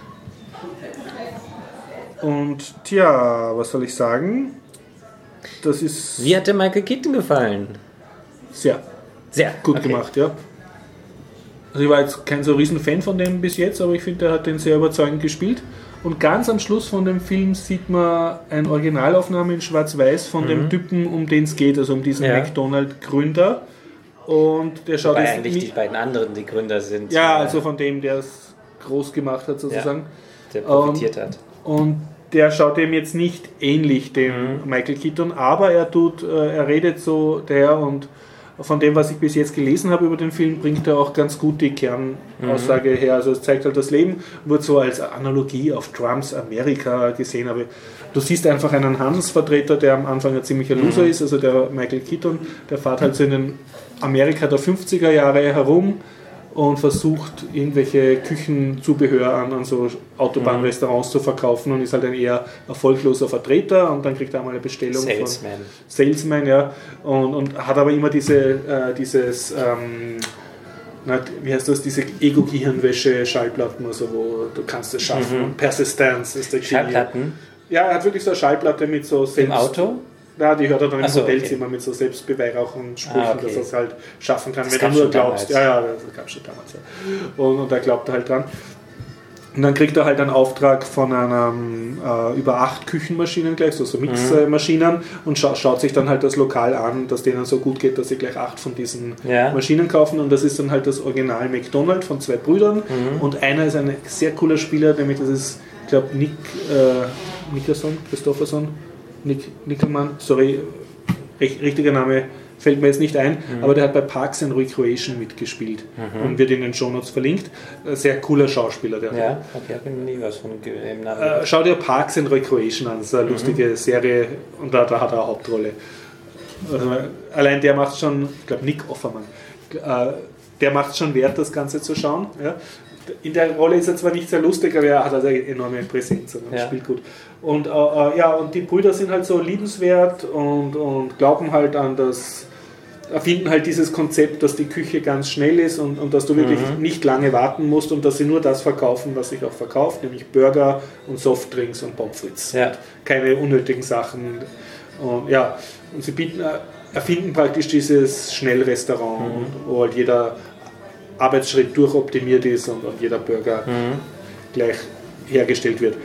Und tja, was soll ich sagen? Das ist... Wie hat der Michael Keaton gefallen? Sehr. Sehr gut okay. gemacht, ja. Also ich war jetzt kein so riesen Fan von dem bis jetzt, aber ich finde, er hat den sehr überzeugend gespielt. Und ganz am Schluss von dem Film sieht man eine Originalaufnahme in Schwarz-Weiß von mhm. dem Typen, um den es geht, also um diesen ja. McDonald-Gründer. Und der schaut Wobei jetzt eigentlich die beiden anderen die Gründer sind. Ja, also von dem, der es groß gemacht hat sozusagen. Ja, der profitiert und, hat. Und der schaut dem jetzt nicht ähnlich, dem mhm. Michael Keaton, aber er tut, äh, er redet so der und von dem, was ich bis jetzt gelesen habe über den Film, bringt er auch ganz gut die Kernaussage mhm. her. Also es zeigt halt das Leben, wird so als Analogie auf Trumps Amerika gesehen. Aber du siehst einfach einen Handelsvertreter, der am Anfang ein ziemlicher Loser mhm. ist, also der Michael Keaton, der fährt halt so in den Amerika der fünfziger Jahre herum und versucht, irgendwelche Küchenzubehör an, an so Autobahnrestaurants mhm. zu verkaufen und ist halt ein eher erfolgloser Vertreter und dann kriegt er einmal eine Bestellung Salesman. von Salesman, ja, und, und hat aber immer diese, äh, dieses, ähm, na, wie heißt das, diese Ego-Gehirnwäsche-Schallplatten, also wo du kannst es schaffen, mhm. Persistence ist der Genie. Schallplatten? Ja, er hat wirklich so eine Schallplatte mit so Selbst... Im Auto? Ja, die hört er dann im so, Hotelzimmer okay. mit so Selbstbeweihräuchernden Sprüchen, ah, okay. dass er es halt schaffen kann, das wenn du nur glaubst. Damals. Ja, ja, das gab es schon damals. Ja. Und, und da glaubt er halt dran. Und dann kriegt er halt einen Auftrag von einem äh, über acht Küchenmaschinen gleich, so, so Mixmaschinen, mhm. und scha schaut sich dann halt das Lokal an, dass denen so gut geht, dass sie gleich acht von diesen ja. Maschinen kaufen. Und das ist dann halt das Original McDonald's von zwei Brüdern. Mhm. Und einer ist ein sehr cooler Spieler, nämlich das ist, ich glaube, Nick äh, Nickerson, Christopherson, Nick Nickelmann, sorry, richtiger Name fällt mir jetzt nicht ein, mhm. aber der hat bei Parks and Recreation mitgespielt mhm. und wird in den Shownotes verlinkt. Sehr cooler Schauspieler. Der ja, okay, ich habe nie was von dem Namen. Äh, schau dir Parks and Recreation an, das ist eine mhm. lustige Serie und da, da hat er eine Hauptrolle. Also, allein der macht schon, ich glaube Nick Offerman, äh, der macht schon wert, das Ganze zu schauen. Ja. In der Rolle ist er zwar nicht sehr lustig, aber er hat also eine enorme Präsenz und ja. spielt gut. Und, äh, ja, und die Brüder sind halt so liebenswert und, und glauben halt an das, erfinden halt dieses Konzept, dass die Küche ganz schnell ist und, und dass du wirklich mhm. nicht lange warten musst und dass sie nur das verkaufen, was sich auch verkauft, nämlich Burger und Softdrinks und Pommes frites. Ja. Keine unnötigen Sachen. Und, ja, und sie bieten, erfinden praktisch dieses Schnellrestaurant, mhm. wo halt jeder Arbeitsschritt durchoptimiert ist und, und jeder Burger mhm. gleich hergestellt wird.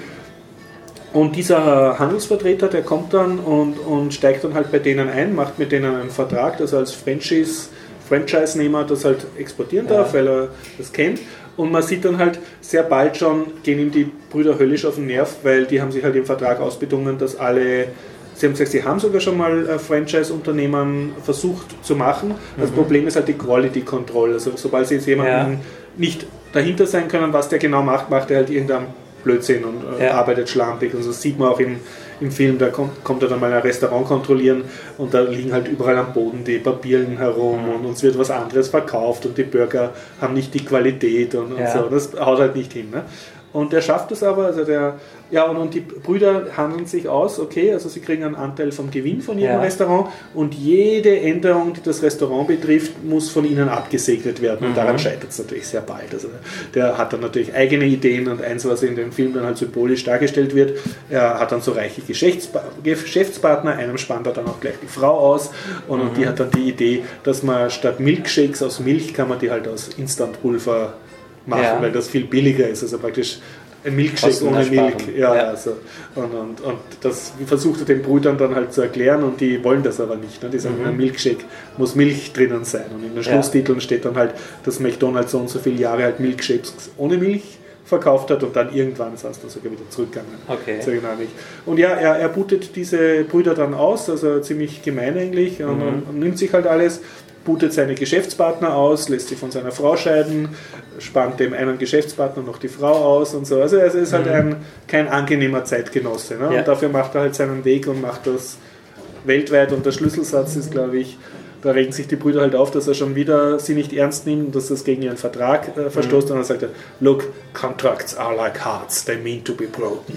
Und dieser Handelsvertreter, der kommt dann und, und steigt dann halt bei denen ein, macht mit denen einen Vertrag, dass er als Franchise, Franchise-Nehmer das halt exportieren darf, ja. weil er das kennt. Und man sieht dann halt sehr bald schon, gehen ihm die Brüder höllisch auf den Nerv, weil die haben sich halt im Vertrag ausbedungen, dass alle, sie haben gesagt, sie haben sogar schon mal Franchise-Unternehmen versucht zu machen. Das mhm. Problem ist halt die Quality Control. Also sobald sie jetzt jemanden ja. nicht dahinter sein können, was der genau macht, macht er halt irgendeinen Blödsinn und äh, ja. arbeitet schlampig. Und so sieht man auch im, im Film, da kommt, kommt er dann mal ein Restaurant kontrollieren und da liegen halt überall am Boden die Papieren herum mhm. und uns wird was anderes verkauft und die Burger haben nicht die Qualität und, und ja. so. Das haut halt nicht hin. Ne? Und der schafft es aber, also der, ja, und, und die Brüder handeln sich aus, okay, also sie kriegen einen Anteil vom Gewinn von ihrem ja. Restaurant und jede Änderung, die das Restaurant betrifft, muss von ihnen abgesegnet werden. Und mhm. daran scheitert es natürlich sehr bald. Also der hat dann natürlich eigene Ideen und eins, was in dem Film dann halt symbolisch dargestellt wird, er hat dann so reiche Geschäftspa Geschäftspartner, einem spannt er dann auch gleich die Frau aus und, mhm. und die hat dann die Idee, dass man statt Milkshakes aus Milch, kann man die halt aus Instantpulver machen, ja. weil das viel billiger ist, also praktisch ein Milkshake ohne Milch. Ja, ja. Also, und, und, und das versucht er den Brüdern dann halt zu erklären und die wollen das aber nicht. Ne? Die sagen, mhm. in einem Milkshake muss Milch drinnen sein und in den Schlusstiteln ja. steht dann halt, dass McDonald's so und so viele Jahre halt Milkshakes ohne Milch verkauft hat und dann irgendwann ist es dann sogar wieder zurückgegangen. Okay. Und ja, er, er bootet diese Brüder dann aus, also ziemlich gemein eigentlich, mhm. und, und, und nimmt sich halt alles, bootet seine Geschäftspartner aus, lässt sich von seiner Frau scheiden, spannt dem einen Geschäftspartner noch die Frau aus und so. Also er ist halt mhm. ein, kein angenehmer Zeitgenosse. Ne? Ja. Und dafür macht er halt seinen Weg und macht das weltweit. Und der Schlüsselsatz ist, glaube ich, da regen sich die Brüder halt auf, dass er schon wieder sie nicht ernst nimmt und dass das gegen ihren Vertrag äh, verstoßt. Mhm. Und dann sagt er, look, contracts are like hearts, they mean to be broken.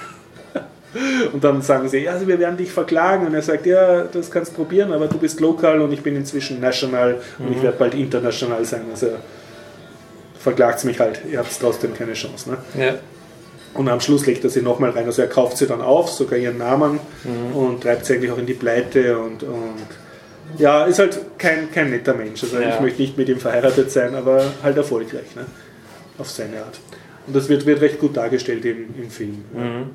Und dann sagen sie, ja, also wir werden dich verklagen. Und er sagt, ja, das kannst du probieren, aber du bist lokal und ich bin inzwischen national und mhm. ich werde bald international sein. Also verklagt mich halt, ihr habt trotzdem keine Chance. Ne? Ja. Und am Schluss legt er sie nochmal rein. Also er kauft sie dann auf, sogar ihren Namen mhm. und treibt sie eigentlich auch in die Pleite. Und, und ja, ist halt kein, kein netter Mensch. Also ja. ich möchte nicht mit ihm verheiratet sein, aber halt erfolgreich, ne? Auf seine Art. Und das wird, wird recht gut dargestellt im, im Film. Mhm.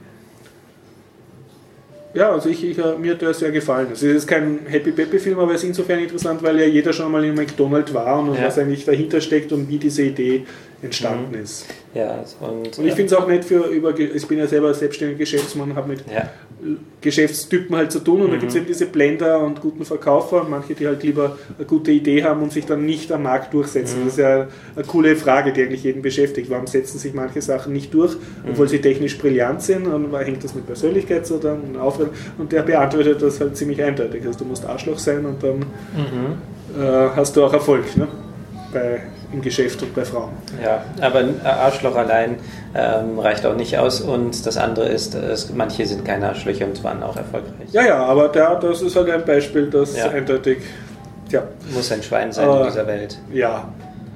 Ja, also ich, ich, mir hat der sehr gefallen. Also es ist kein Happy-Peppy-Film, aber es ist insofern interessant, weil ja jeder schon mal in McDonald's war und ja. was eigentlich dahinter steckt und wie diese Idee entstanden mhm. ist. Ja, und, und ich finde es auch nett für, über, ich bin ja selber selbstständiger Geschäftsmann, habe mit ja. Geschäftstypen halt zu tun und mhm. da gibt es eben diese Blender und guten Verkäufer, manche, die halt lieber eine gute Idee haben und sich dann nicht am Markt durchsetzen. Mhm. Das ist ja eine coole Frage, die eigentlich jeden beschäftigt. Warum setzen sich manche Sachen nicht durch, obwohl mhm. sie technisch brillant sind, und hängt das mit Persönlichkeit zusammen und Aufwand? Und der beantwortet das halt ziemlich eindeutig. Also du musst Arschloch sein und dann mhm. äh, hast du auch Erfolg, ne? Bei im Geschäft und bei Frauen. Ja, aber ein Arschloch allein ähm, reicht auch nicht aus und das andere ist, es, manche sind keine Arschlöcher und waren auch erfolgreich. Ja, ja, aber der, das ist halt ein Beispiel, das Ja. eindeutig, tja, Muss ein Schwein sein Aber- in dieser Welt. ja.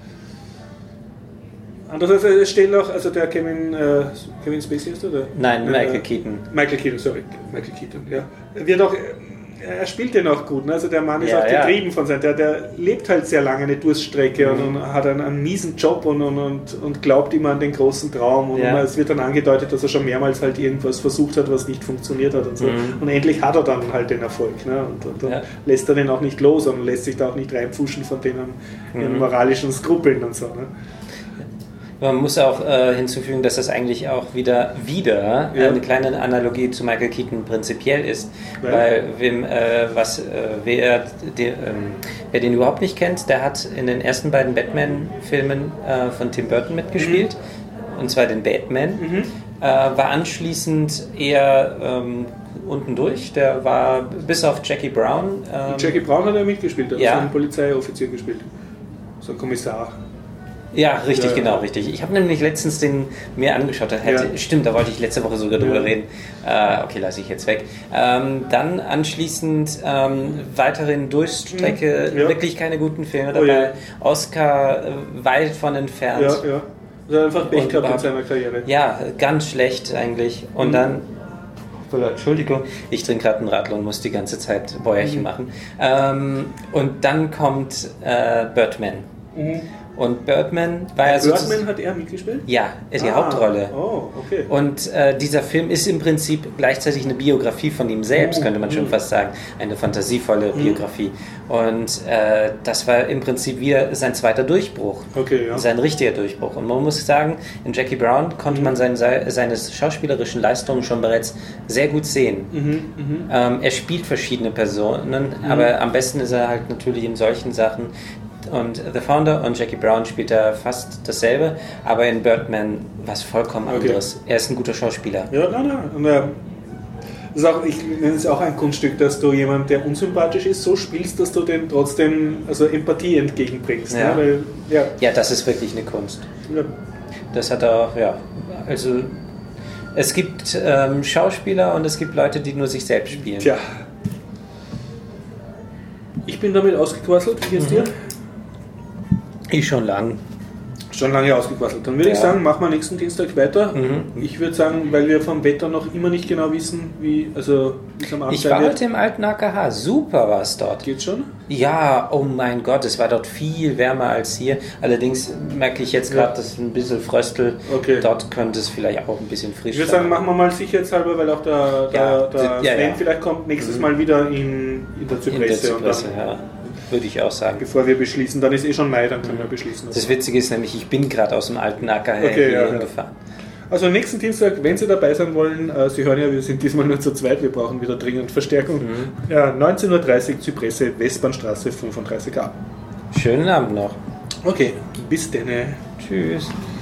Andererseits, es steht noch, also der Kevin, äh, Kevin Spacey ist der? oder? Nein, Äh, Michael Keaton. Michael Keaton, sorry, Michael Keaton, ja. Er wird auch, er spielt den auch gut, ne? Also der Mann ist Ja, auch ja. getrieben von seinem, der, der lebt halt sehr lange eine Durststrecke Mhm. und, und hat einen, einen miesen Job und, und, und, und glaubt immer an den großen Traum und Ja. es wird dann angedeutet, dass er schon mehrmals halt irgendwas versucht hat, was nicht funktioniert hat und so. Mhm. Und endlich hat er dann halt den Erfolg, ne? Und, und dann Ja. lässt er den auch nicht los und lässt sich da auch nicht reinpfuschen von denen ihren Mhm. moralischen Skrupeln und so, ne? Man muss auch äh, hinzufügen, dass das eigentlich auch wieder, wieder Ja. eine kleine Analogie zu Michael Keaton prinzipiell ist. Ja. Weil wem, äh, was, äh, wer, den, ähm, wer den überhaupt nicht kennt, der hat in den ersten beiden Batman-Filmen äh, von Tim Burton mitgespielt. Und zwar den Batman. Mhm. Äh, war anschließend eher ähm, unten durch. Der war bis auf Jackie Brown. Ähm, Jackie Brown hat er mitgespielt, er hat Ja. so einen Polizeioffizier gespielt. So ein Kommissar. Ja, richtig, Ja, genau, ja. richtig. Ich habe nämlich letztens den mir angeschaut. Das hätte, Ja. Stimmt, da wollte ich letzte Woche sogar drüber Ja. reden. Äh, okay, lasse ich jetzt weg. Ähm, dann anschließend ähm, weiterhin Durchstrecke, Mhm. Ja. wirklich keine guten Filme Oh, dabei. ja. Oscar äh, weit von entfernt. Ja, ja. Er hat einfach Pech Und gehabt in überhaupt- seiner Karriere. Ja, ganz schlecht eigentlich. Und Mhm. dann. Entschuldigung, ich trinke gerade einen Radler und muss die ganze Zeit Bäuerchen Mhm. machen. Ähm, und dann kommt äh, Birdman. Mhm. Und Birdman war ja sozusagen. Birdman hat er mitgespielt? Ja, ist die Ah, Hauptrolle. Oh, okay. Und äh, dieser Film ist im Prinzip gleichzeitig eine Biografie von ihm selbst, Mhm. könnte man schon Mhm. fast sagen. Eine fantasievolle Mhm. Biografie. Und äh, das war im Prinzip wieder sein zweiter Durchbruch. Okay, ja. Sein richtiger Durchbruch. Und man muss sagen, in Jackie Brown konnte Mhm. man seine, seine schauspielerischen Leistungen schon bereits sehr gut sehen. Mhm, mhm. Ähm, er spielt verschiedene Personen, Mhm. aber am besten ist er halt natürlich in solchen Sachen. Und The Founder und Jackie Brown spielt er fast dasselbe, aber in Birdman was vollkommen Okay. anderes. Er ist ein guter Schauspieler. Ja, nein, nein. Und, äh, das ist auch, ich nenne es auch ein Kunststück, dass du jemanden, der unsympathisch ist, so spielst, dass du dem trotzdem also Empathie entgegenbringst. Ja. Ne? Weil, ja, Ja, das ist wirklich eine Kunst. ja. Das hat er auch, ja. Also, es gibt ähm, Schauspieler und es gibt Leute, die nur sich selbst spielen. Tja. Ich bin damit ausgequasselt. Wie geht's Mhm. dir? Ich schon lang. Schon lange ausgequasselt. Dann würde Ja. ich sagen, machen wir nächsten Dienstag weiter. Mhm. Ich würde sagen, weil wir vom Wetter noch immer nicht genau wissen, wie also wie es am Abend Ich sein war wird. heute im alten A K H. Super war es dort. Geht's schon? Ja, oh mein Gott, es war dort viel wärmer als hier. Allerdings merke ich jetzt gerade, Ja. dass es ein bisschen fröstelt. Okay. Dort könnte es vielleicht auch ein bisschen frisch Ich würde sagen, machen wir mal sicherheitshalber, weil auch der, der, Ja, der ja, Sven ja. vielleicht kommt nächstes Mhm. Mal wieder in, in der in der Zypresse. Und Zypresse, dann, ja. Würde ich auch sagen. bevor wir beschließen, dann ist eh schon Mai, dann können wir beschließen. Das Witzige ist nämlich, ich bin gerade aus dem alten A K H Okay, hier ja, ja. hingefahren. Also nächsten Dienstag, wenn Sie dabei sein wollen, äh, Sie hören ja, wir sind diesmal nur zu zweit, wir brauchen wieder dringend Verstärkung. Mhm. Ja, neunzehn Uhr dreißig Zypresse, Westbahnstraße fünfunddreißig a. Schönen Abend noch. Okay, bis denne. Tschüss.